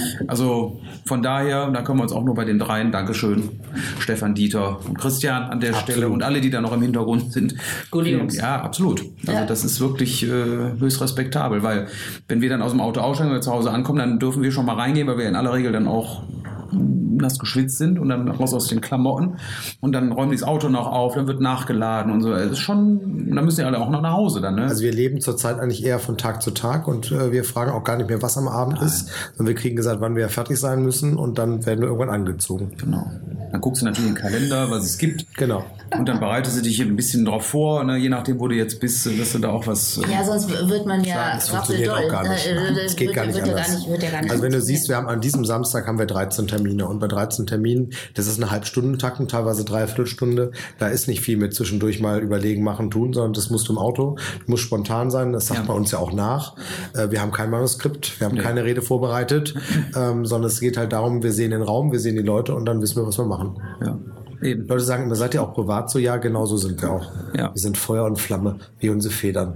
Also von daher, da können wir uns auch nur bei den dreien, Dankeschön, Stefan, Dieter und Christian an der absolut. Stelle und alle, die da noch im Hintergrund sind. Gute Jungs. Ja, absolut. Also ja. das ist wirklich äh, höchst respektabel, weil wenn wir dann aus dem Auto aussteigen und wir zu Hause ankommen, dann dürfen wir schon mal reingehen, weil wir in aller Regel dann auch nass geschwitzt sind und dann raus aus den Klamotten und dann räumen die das Auto noch auf, dann wird nachgeladen und so. Es ist schon, dann müssen ja alle auch noch nach Hause dann, ne? Also wir leben zurzeit eigentlich eher von Tag zu Tag und äh, wir fragen auch gar nicht mehr, was am Abend Nein. ist, sondern wir kriegen gesagt, wann wir fertig sein müssen und dann werden wir irgendwann angezogen. Genau. Dann guckst du natürlich in den Kalender, was es gibt. Genau. Und dann bereitest du dich ein bisschen drauf vor, ne? Je nachdem, wo du jetzt bist, dass du da auch was... Äh ja, sonst wird man ja... Das funktioniert auch gar nicht. Es geht gar nicht anders. Also wenn du siehst, wir haben an diesem Samstag haben wir dreizehn Termine und bei dreizehn Terminen, das ist eine Halbstundentaktung, teilweise Dreiviertelstunde, da ist nicht viel mit zwischendurch mal überlegen, machen, tun, sondern das musst du im Auto, du musst spontan sein, das sagt ja. man uns ja auch nach. Wir haben kein Manuskript, wir haben nee. keine Rede vorbereitet, ähm, sondern es geht halt darum, wir sehen den Raum, wir sehen die Leute und dann wissen wir, was wir machen. Ja. Eben. Leute sagen immer, seid ihr auch privat so? Ja, genau so sind wir auch. Ja. Wir sind Feuer und Flamme, wie unsere Federn.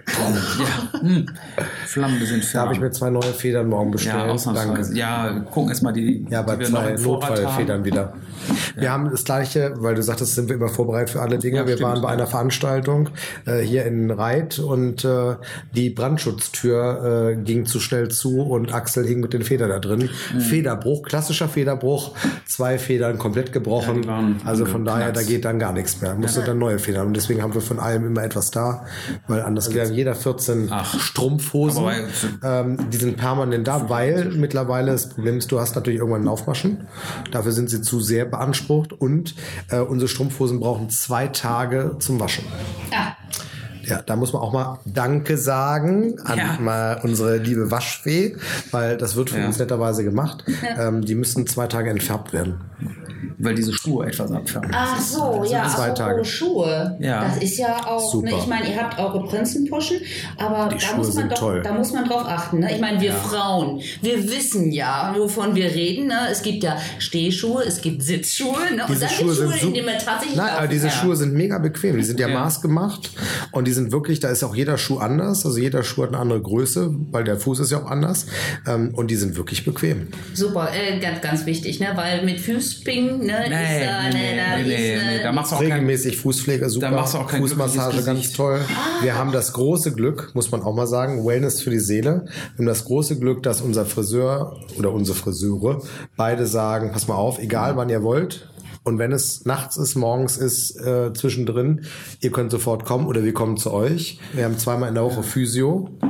Ja. Hm. Flammen sind Da habe ich mir zwei neue Federn morgen bestellt. Ja, Danke. Ja, gucken erstmal die. Ja, aber die zwei Notfallfedern wieder. Wir ja. haben das Gleiche, weil du sagtest, sind wir immer vorbereitet für alle Dinge. Ja, wir stimmt, waren bei ja. einer Veranstaltung äh, hier in Reit und äh, die Brandschutztür äh, ging zu schnell zu und Axel hing mit den Federn da drin. Mhm. Federbruch, klassischer Federbruch, zwei Federn komplett gebrochen. Ja, also von daher, da geht dann gar nichts mehr. Musste ja. dann neue Federn. Und deswegen haben wir von allem immer etwas da, weil anders also geht jeder vierzehn Ach. Strumpfhosen. Weil, ähm, die sind permanent da, weil mittlerweile das Problem ist, du hast natürlich irgendwann Laufmaschen. Dafür sind sie zu sehr beansprucht und äh, unsere Strumpfhosen brauchen zwei Tage zum Waschen. Ja. Ja, da muss man auch mal Danke sagen an ja. mal unsere liebe Waschfee, weil das wird von ja. uns netterweise gemacht. Ja. Ähm, die müssen zwei Tage entfärbt werden. Weil diese Schuhe etwas abfärben. Ach so, also ja, zwei Tage. Schuhe. Ja. Das ist ja auch, ne, ich meine, ihr habt eure Prinzenpuschen, aber die da Schuhe muss man sind doch, toll. da muss man drauf achten. Ne? Ich meine, wir ja. Frauen, wir wissen ja, wovon wir reden. Ne? Es gibt ja Stehschuhe, es gibt Sitzschuhe. Ne? Diese und dann Schuhe Schuhe, sind in denen man tatsächlich Nein, aber diese Schuhe sind mega bequem. Die sind ja, ja maßgemacht und die sind wirklich, da ist auch jeder Schuh anders. Also jeder Schuh hat eine andere Größe, weil der Fuß ist ja auch anders. Ähm, und die sind wirklich bequem. Super, äh, ganz, ganz wichtig, ne? Weil mit Fußping, ne, nee, ist da, nee, ne, da nee, ist, nee, nee, da machst du auch regelmäßig kein, Fußpflege, super. Da machst du auch kein Fußmassage, ganz toll. Ah. Wir haben das große Glück, muss man auch mal sagen, Wellness für die Seele. Wir haben das große Glück, dass unser Friseur oder unsere Friseure beide sagen, pass mal auf, egal wann ihr wollt, und wenn es nachts ist, morgens ist, äh, zwischendrin, ihr könnt sofort kommen oder wir kommen zu euch. Wir haben zweimal in der Woche Physio.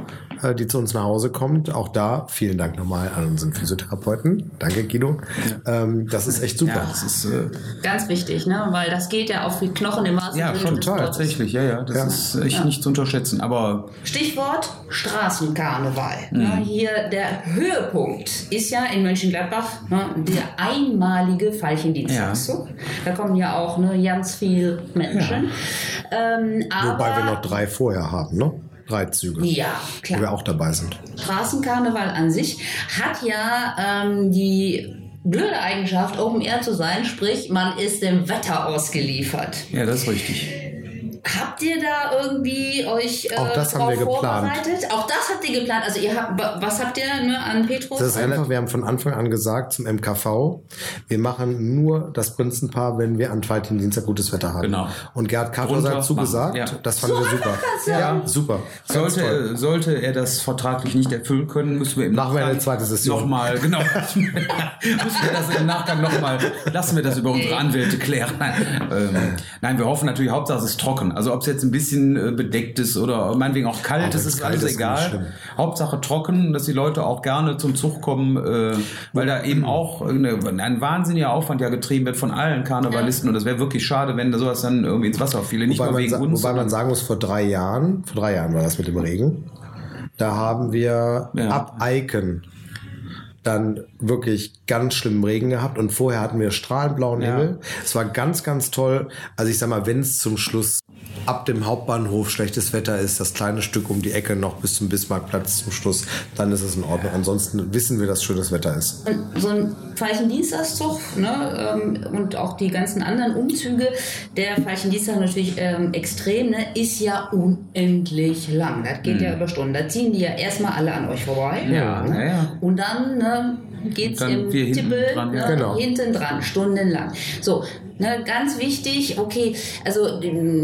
äh, die zu uns nach Hause kommt. Auch da vielen Dank nochmal an unseren Physiotherapeuten. Danke, Guido. Ja. Ähm, das ist echt super. Ja, das ist äh, ganz wichtig, ne? Weil das geht ja auf die Knochen im Maße. Ja, schon total, tatsächlich. Ja, ja, das ja. ist echt ja. nicht zu unterschätzen. Aber Stichwort Straßenkarneval. Mhm. Ja, hier der Höhepunkt ist ja in Mönchengladbach ne, der einmalige Veilchendienstzug. Ja. Da kommen ja auch ne, ganz viele Menschen. Ja. Ähm, aber Wobei wir noch drei vorher haben, ne? Drei Züge, ja, klar. wo wir auch dabei sind. Straßenkarneval an sich hat ja ähm, die blöde Eigenschaft, Open Air zu sein, sprich, man ist dem Wetter ausgeliefert. Ja, das ist richtig. Habt ihr da irgendwie euch äh, auch das haben wir vorbereitet? Geplant. Auch das habt ihr geplant. Also ihr habt, was habt ihr ne, an Petrus? Das ist einfach, wir haben von Anfang an gesagt zum M K V, wir machen nur das Prinzenpaar, wenn wir an zweiten Dienstag gutes Wetter haben. Genau. Und Gerhard Kartos hat zugesagt, ja. das fanden so wir super. Ja, ja, super. Sollte, sollte er das vertraglich nicht erfüllen können, müssen wir im machen wir eine zweite Session. Nochmal, genau. müssen wir das im Nachgang nochmal, lassen wir das über unsere Anwälte klären. Nein, ähm, nein, wir hoffen natürlich, Hauptsache es ist trocken. Also ob es jetzt ein bisschen äh, bedeckt ist oder meinetwegen auch kalt, aber das ist alles ist egal. Hauptsache trocken, dass die Leute auch gerne zum Zug kommen, äh, weil da eben auch eine, ein wahnsinniger Aufwand ja getrieben wird von allen Karnevalisten und das wäre wirklich schade, wenn da sowas dann irgendwie ins Wasser fiele. Nicht wobei nur wegen man, uns. Wobei man sagen muss, vor drei Jahren, vor drei Jahren war das mit dem Regen, da haben wir ja. ab Eiken dann wirklich ganz schlimmen Regen gehabt und vorher hatten wir strahlend ja. Himmel. Es war ganz, ganz toll. Also ich sag mal, wenn es zum Schluss ab dem Hauptbahnhof schlechtes Wetter ist, das kleine Stück um die Ecke noch bis zum Bismarckplatz zum Schluss, dann ist es in Ordnung. Ansonsten wissen wir, dass schönes Wetter ist. Und so ein Veilchendienstagszug ne, ähm, und auch die ganzen anderen Umzüge, der Veilchendienstag natürlich ähm, extrem, ne, ist ja unendlich lang. Das geht mhm. ja über Stunden. Da ziehen die ja erstmal alle an euch vorbei. Ja, ne? ja, ja. Und dann ne, geht es im Tippel hinten dran, ne, ja. genau. hinten dran, stundenlang. So, ne, ganz wichtig, okay, also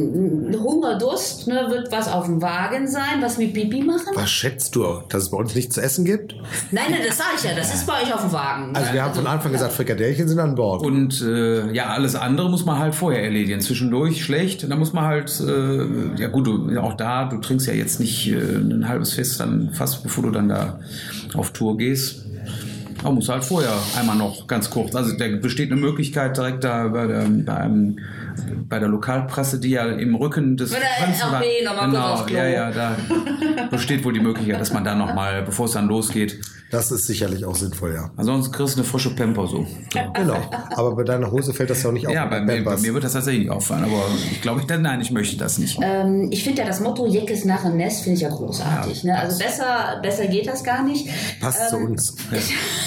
Hunger, Durst, ne, wird was auf dem Wagen sein, was mit Pipi machen. Was schätzt du, dass es bei uns nichts zu essen gibt? Nein, nein, das sage ich ja, das ist bei euch auf dem Wagen. Also wir haben von Anfang gesagt, Frikadellchen sind an Bord. Und äh, ja, alles andere muss man halt vorher erledigen. Zwischendurch schlecht, da muss man halt, äh, ja gut, du, auch da, du trinkst ja jetzt nicht äh, ein halbes Fest dann fast, bevor du dann da auf Tour gehst. Aber muss halt vorher einmal noch ganz kurz. Also da besteht eine Möglichkeit direkt da bei der, bei, einem, bei der Lokalpresse, die ja im Rücken des Prinzen war. Genau, ja, ja, da besteht wohl die Möglichkeit, dass man da nochmal, bevor es dann losgeht. Das ist sicherlich auch sinnvoll, ja. Ansonsten kriegst du eine frische Pamper so. so. Genau. Aber bei deiner Hose fällt das ja auch nicht auf. Ja, bei mir, bei mir wird das tatsächlich nicht auffallen. Aber ich glaube, ich, nein, ich möchte das nicht. Ähm, ich finde ja das Motto Jeckes nach dem Nest finde ich ja großartig. Ja, ne? Also besser, besser geht das gar nicht. Passt ähm, zu uns. Ja.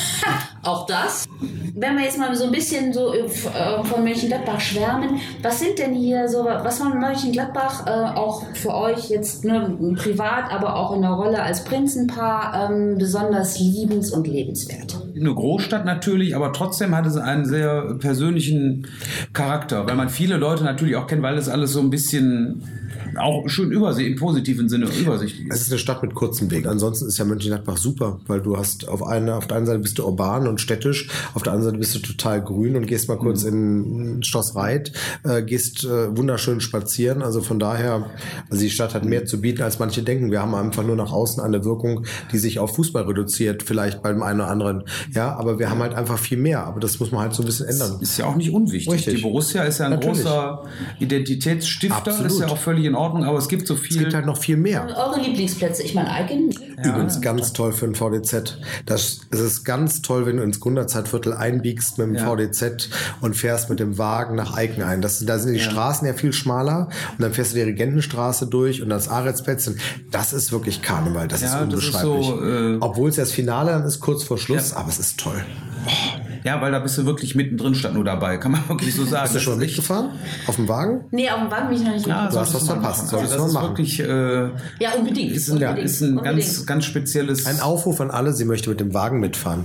Auch das. Wenn wir jetzt mal so ein bisschen so von Mönchengladbach schwärmen, was sind denn hier so, was war Mönchengladbach äh, auch für euch jetzt ne, privat, aber auch in der Rolle als Prinzenpaar ähm, besonders liebens- und lebenswert? Eine Großstadt natürlich, aber trotzdem hat es einen sehr persönlichen Charakter, weil man viele Leute natürlich auch kennt, weil es alles so ein bisschen auch schön übersichtlich, im positiven Sinne übersichtlich ist. Es ist eine Stadt mit kurzem Weg. Ansonsten ist ja Mönchengladbach super, weil du hast auf einer, auf der einen Seite bist du urban und städtisch, auf der anderen Seite bist du total grün und gehst mal kurz mhm. in Schloss Reit, äh, gehst äh, wunderschön spazieren. Also von daher, also die Stadt hat mehr zu bieten, als manche denken. Wir haben einfach nur nach außen eine Wirkung, die sich auf Fußball reduziert, vielleicht beim einen oder anderen. Ja, aber wir haben halt einfach viel mehr. Aber das muss man halt so ein bisschen ändern. Das ist ja auch nicht unwichtig. Richtig. Die Borussia ist ja ein Natürlich. großer Identitätsstifter. Absolut. Das ist ja auch völlig in Ordnung, aber es gibt so viel. Es gibt halt noch viel mehr. Eure Lieblingsplätze, ich meine Eigen. Ja, Übrigens ganz toll für ein V D Z. Das, es ist ganz toll, wenn du ins Gründerzeitviertel einbiegst mit dem ja. V D Z und fährst mit dem Wagen nach Eiken ein. Das, da sind die ja. Straßen ja viel schmaler und dann fährst du die Regentenstraße durch und das Aretsplätzchen. Das ist wirklich Karneval. Das ja, ist unbeschreiblich. Das ist so, äh, Obwohl es ja das Finale dann ist, kurz vor Schluss, ja. aber es ist toll. Oh. Ja, weil da bist du wirklich mittendrin statt nur dabei, kann man wirklich so sagen. Bist du schon mal mitgefahren? Auf dem Wagen? Nee, auf dem Wagen bin ich noch nicht ja, Du hast was verpasst. Also das ist wirklich... Äh, ja, unbedingt. Ist ein, unbedingt. Ist ein ganz, ganz spezielles... Ein Aufruf an alle, sie möchte mit dem Wagen mitfahren.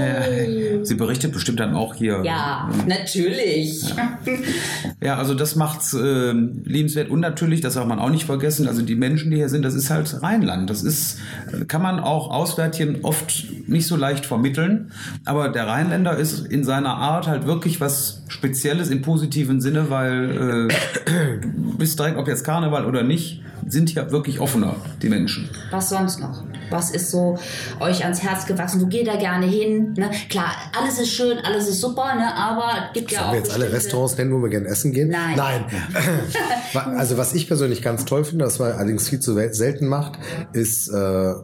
Hey. Ja, sie berichtet bestimmt dann auch hier. Ja, äh, natürlich. Ja. ja, also das macht's äh, liebenswert. Und natürlich, das darf man auch nicht vergessen, also die Menschen, die hier sind, das ist halt Rheinland. Das ist, kann man auch Auswärtigen oft nicht so leicht vermitteln. Aber der Rheinländer ist in seiner Art halt wirklich was Spezielles im positiven Sinne, weil äh, du bist direkt, ob jetzt Karneval oder nicht, sind hier wirklich offener, die Menschen. Was sonst noch? Was ist so euch ans Herz gewachsen? Wo geht da gerne hin? Ne? Klar, alles ist schön, alles ist super, ne? Aber gibt ja Sollen auch wir jetzt alle Restaurants nennen, wo wir gerne essen gehen? Nein. Nein. Also was ich persönlich ganz toll finde, was man allerdings viel zu selten macht, ist äh,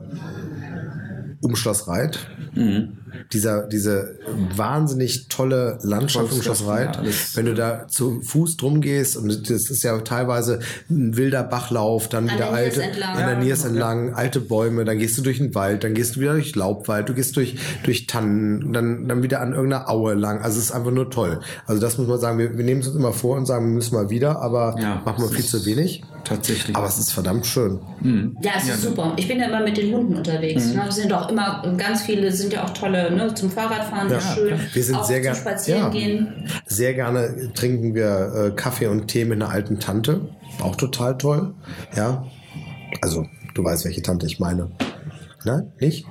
um Schloss Reit. Mhm. Dieser, diese wahnsinnig tolle Landschaft um Schloss Reit, ja, wenn du da zu Fuß drum gehst, und das ist ja teilweise ein wilder Bachlauf, dann an wieder alte, entlang. an der Niers entlang, alte Bäume, dann gehst du durch den Wald, dann gehst du wieder durch Laubwald, du gehst durch, durch Tannen, dann, dann wieder an irgendeiner Aue lang. Also es ist einfach nur toll. Also das muss man sagen, wir, wir nehmen es uns immer vor und sagen, wir müssen mal wieder, aber ja, machen wir viel zu wenig. Tatsächlich. Aber es ist verdammt schön. Mhm. Ja, es ist ja, super. Ich bin ja immer mit den Hunden unterwegs. Mhm. Es sind auch immer ganz viele, sind ja auch tolle, ne, zum Fahrradfahren, ja, schön. Wir sind auch sehr zum gerne, Spazieren ja, gehen. Sehr gerne trinken wir äh, Kaffee und Tee mit einer alten Tante. Auch total toll. Ja. Also, du weißt, welche Tante ich meine. Ne? Nicht?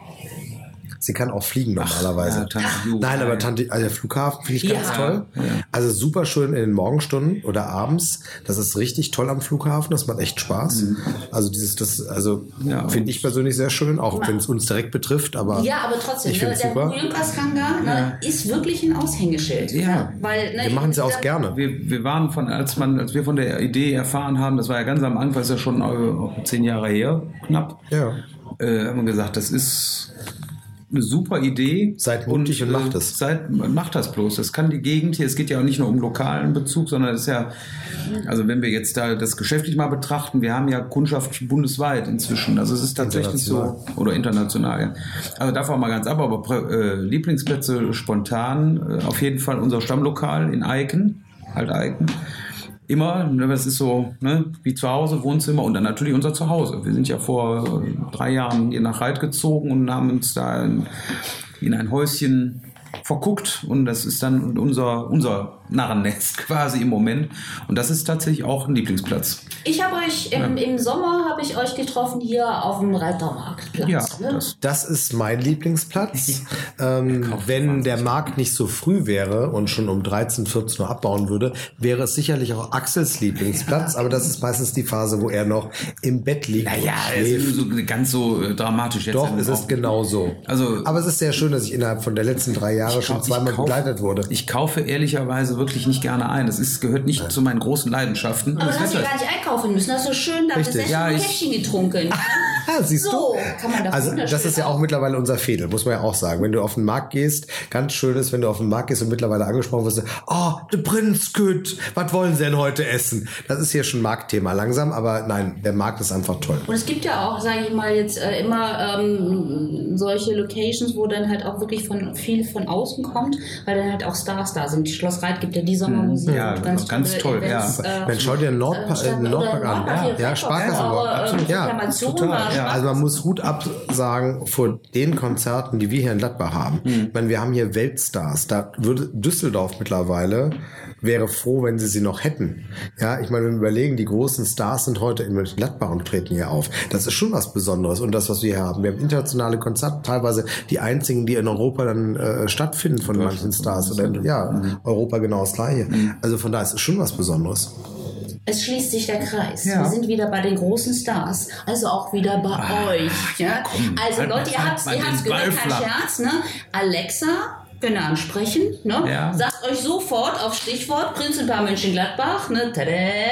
Sie kann auch fliegen normalerweise. Ach, ja, Tante Ju, Nein, aber ja. Tante, also der Flughafen finde ich Ja. ganz toll. Ja. Also super schön in den Morgenstunden oder abends. Das ist richtig toll am Flughafen. Das macht echt Spaß. Mhm. Also dieses, das, also Ja. finde ich persönlich sehr schön, auch wenn es uns direkt betrifft. Aber Ja, aber trotzdem, ich ne, finde der super. Muyunkas-Hangar ne, ist wirklich ein Aushängeschild. Ja. Ne? Weil, ne, Wir machen es ja auch da- gerne. Wir, wir waren von, als man, als wir von der Idee erfahren haben, das war ja ganz am Anfang, ist ja schon äh, zehn Jahre her, knapp, Ja. äh, haben wir gesagt, das ist eine super Idee. Seid mutig und, äh, macht es. Seid, macht das bloß. Das kann die Gegend hier, es geht ja auch nicht nur um lokalen Bezug, sondern es ist ja, also wenn wir jetzt da das geschäftlich mal betrachten, wir haben ja Kundschaft bundesweit inzwischen. Also es ist tatsächlich so, oder international, ja. Also davon mal ganz ab, aber äh, Lieblingsplätze spontan, äh, auf jeden Fall unser Stammlokal in Eiken, halt Eiken. Immer, ne, das ist so, ne, wie zu Hause, Wohnzimmer und dann natürlich unser Zuhause. Wir sind ja vor äh, drei Jahren hier nach Reit gezogen und haben uns da in, in ein Häuschen verguckt und das ist dann unser, unser Narrennest quasi im Moment und das ist tatsächlich auch ein Lieblingsplatz. Ich habe euch im, Ja. im Sommer habe ich euch getroffen hier auf dem Reitermarktplatz. Ja, ne? das, Das ist mein Lieblingsplatz. ähm, wenn der Markt nicht so früh wäre und schon um dreizehn, vierzehn Uhr abbauen würde, wäre es sicherlich auch Axels Lieblingsplatz. Aber das ist meistens die Phase, wo er noch im Bett liegt. naja, und es schläft. ist so ganz so äh, dramatisch jetzt. Doch, dann es auch. ist genau so. Also- Aber es ist sehr schön, dass ich innerhalb von der letzten drei Jahre Ich schon kau- zweimal ich kaufe- begleitet wurde. Ich kaufe ehrlicherweise wirklich nicht gerne ein. Das ist, gehört nicht zu meinen großen Leidenschaften. Aber Das du hast ja Wetter- gar nicht einkaufen müssen. Hast du schön da Richtig. besessen Ja, und ich- Käffchen getrunken. Ah, siehst So, du? kann man doch Also wunderschön das ist ja auch mittlerweile unser Fädel, muss man ja auch sagen. Wenn du auf den Markt gehst, ganz schön ist, wenn du auf den Markt gehst und mittlerweile angesprochen wirst, oh, der Prinzküt, was wollen sie denn heute essen? Das ist hier schon Marktthema langsam, aber nein, der Markt ist einfach toll. Und es gibt ja auch, sage ich mal, jetzt äh, immer ähm, solche Locations, wo dann halt auch wirklich von viel von außen kommt, weil dann halt auch Stars da sind. Schloss Reit gibt ja die Sommermusik. Ja, und ganz, ganz tolle toll, Events, ja. äh, Mensch, schau dir den Nordpa- äh, äh, Nordpark an. Nordpark hier, Ja, Reckhoff, Sparkassen- eure, äh, absolut, ja, Reklamation total, war ja. Sparkassen- Also man muss Hut ab sagen vor den Konzerten, die wir hier in Gladbach haben. Mhm. Ich meine, wir haben hier Weltstars. Da würde Düsseldorf mittlerweile wäre froh, wenn sie sie noch hätten. Ja, ich meine, wenn wir überlegen, die großen Stars sind heute in Mönchengladbach und treten hier auf. Das ist schon was Besonderes und das, was wir hier haben. Wir haben internationale Konzerte, teilweise die einzigen, die in Europa dann äh, stattfinden von manchen Stars. Oder in, ja, Mhm. Europa genau das Gleiche. Also von daher ist es schon was Besonderes. Es schließt sich der Kreis. Ja. Wir sind wieder bei den großen Stars. Also auch wieder bei Ah, euch. Ja? komm, also halt Leute, ihr mal- habt halt ihr mal habt's den gehört, Ball kein flach. Scherz. Ne? Alexa, könnt ihr ansprechen. Ne? Ja. Sagt euch sofort auf Stichwort Prinzenpaar Mönchengladbach. Ne? Tada,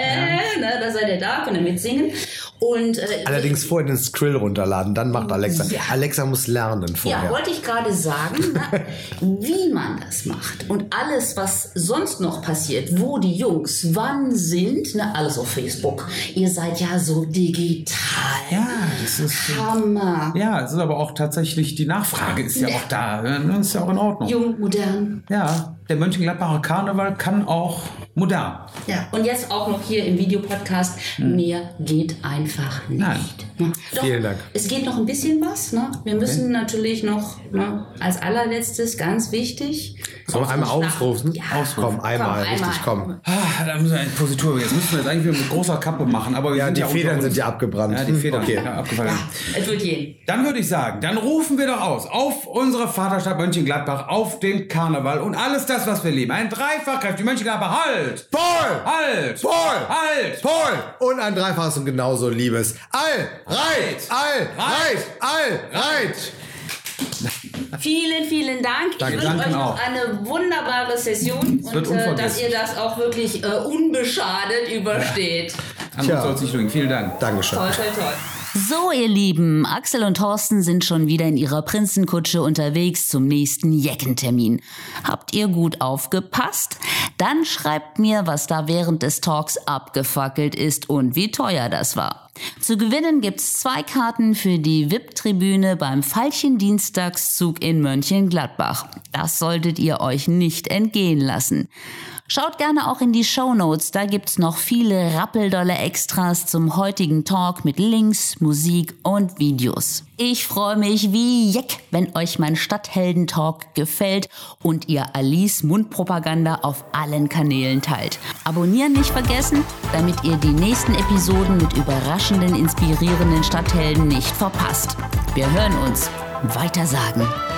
ne? Da seid ihr da, könnt ihr mitsingen. Und, äh, Allerdings vorher den Skrill runterladen, dann macht Alexa. Ja. Alexa muss lernen vorher. Ja, wollte ich gerade sagen, ne, wie man das macht und alles, was sonst noch passiert, wo die Jungs wann sind, ne, alles auf Facebook. Ihr seid ja so digital. Ja, das ist. Hammer. Ja, es ist aber auch tatsächlich, die Nachfrage ist ja Ja. auch da. Ne? Ist ja auch in Ordnung. Jung, modern. Ja, der Mönchengladbacher Karneval kann auch modern. Ja, und jetzt auch noch hier im Videopodcast. Mehr geht einfach nicht. Nein. Doch, Vielen Dank. Es geht noch ein bisschen was. Ne? Wir müssen okay. natürlich noch, ne, als allerletztes, ganz wichtig... Sollen wir einmal ausrufen? Ja, komm, einmal, komm, richtig, komm. Ah, da müssen wir eine Positur. Jetzt müssen wir das eigentlich mit großer Kappe machen. Aber wir ja, sind die ja Federn sind ja abgebrannt. Ja, die Federn okay. sind ja abgefallen. Ja, es wird gehen. Dann würde ich sagen, dann rufen wir doch aus auf unsere Vaterstadt Mönchengladbach, auf den Karneval und alles das, was wir lieben. Ein Dreifachkräftig Mönchengladbach. Halt! Paul! Halt! Paul! Halt! Paul! Und ein Dreifaches und genauso liebes All! Reit! All! Reit! All! Reit! Vielen, vielen Dank. Danke, ich wünsche euch noch auch. eine wunderbare Session und äh, dass ihr das auch wirklich äh, unbeschadet übersteht. Ja. An uns soll es nicht liegen. Vielen Dank. Dankeschön. Toll, toll, toll. So, ihr Lieben, Axel und Thorsten sind schon wieder in ihrer Prinzenkutsche unterwegs zum nächsten Jeckentermin. Habt ihr gut aufgepasst? Dann schreibt mir, was da während des Talks abgefackelt ist und wie teuer das war. Zu gewinnen gibt's zwei Karten für die V I P-Tribüne beim Veilchen-Dienstagszug in Mönchengladbach. Das solltet ihr euch nicht entgehen lassen. Schaut gerne auch in die Shownotes, da gibt's noch viele rappeldolle Extras zum heutigen Talk mit Links, Musik und Videos. Ich freue mich wie Jeck, wenn euch mein Stadthelden-Talk gefällt und ihr Alice Mundpropaganda auf allen Kanälen teilt. Abonnieren nicht vergessen, damit ihr die nächsten Episoden mit überraschenden, inspirierenden Stadthelden nicht verpasst. Wir hören uns. Weitersagen.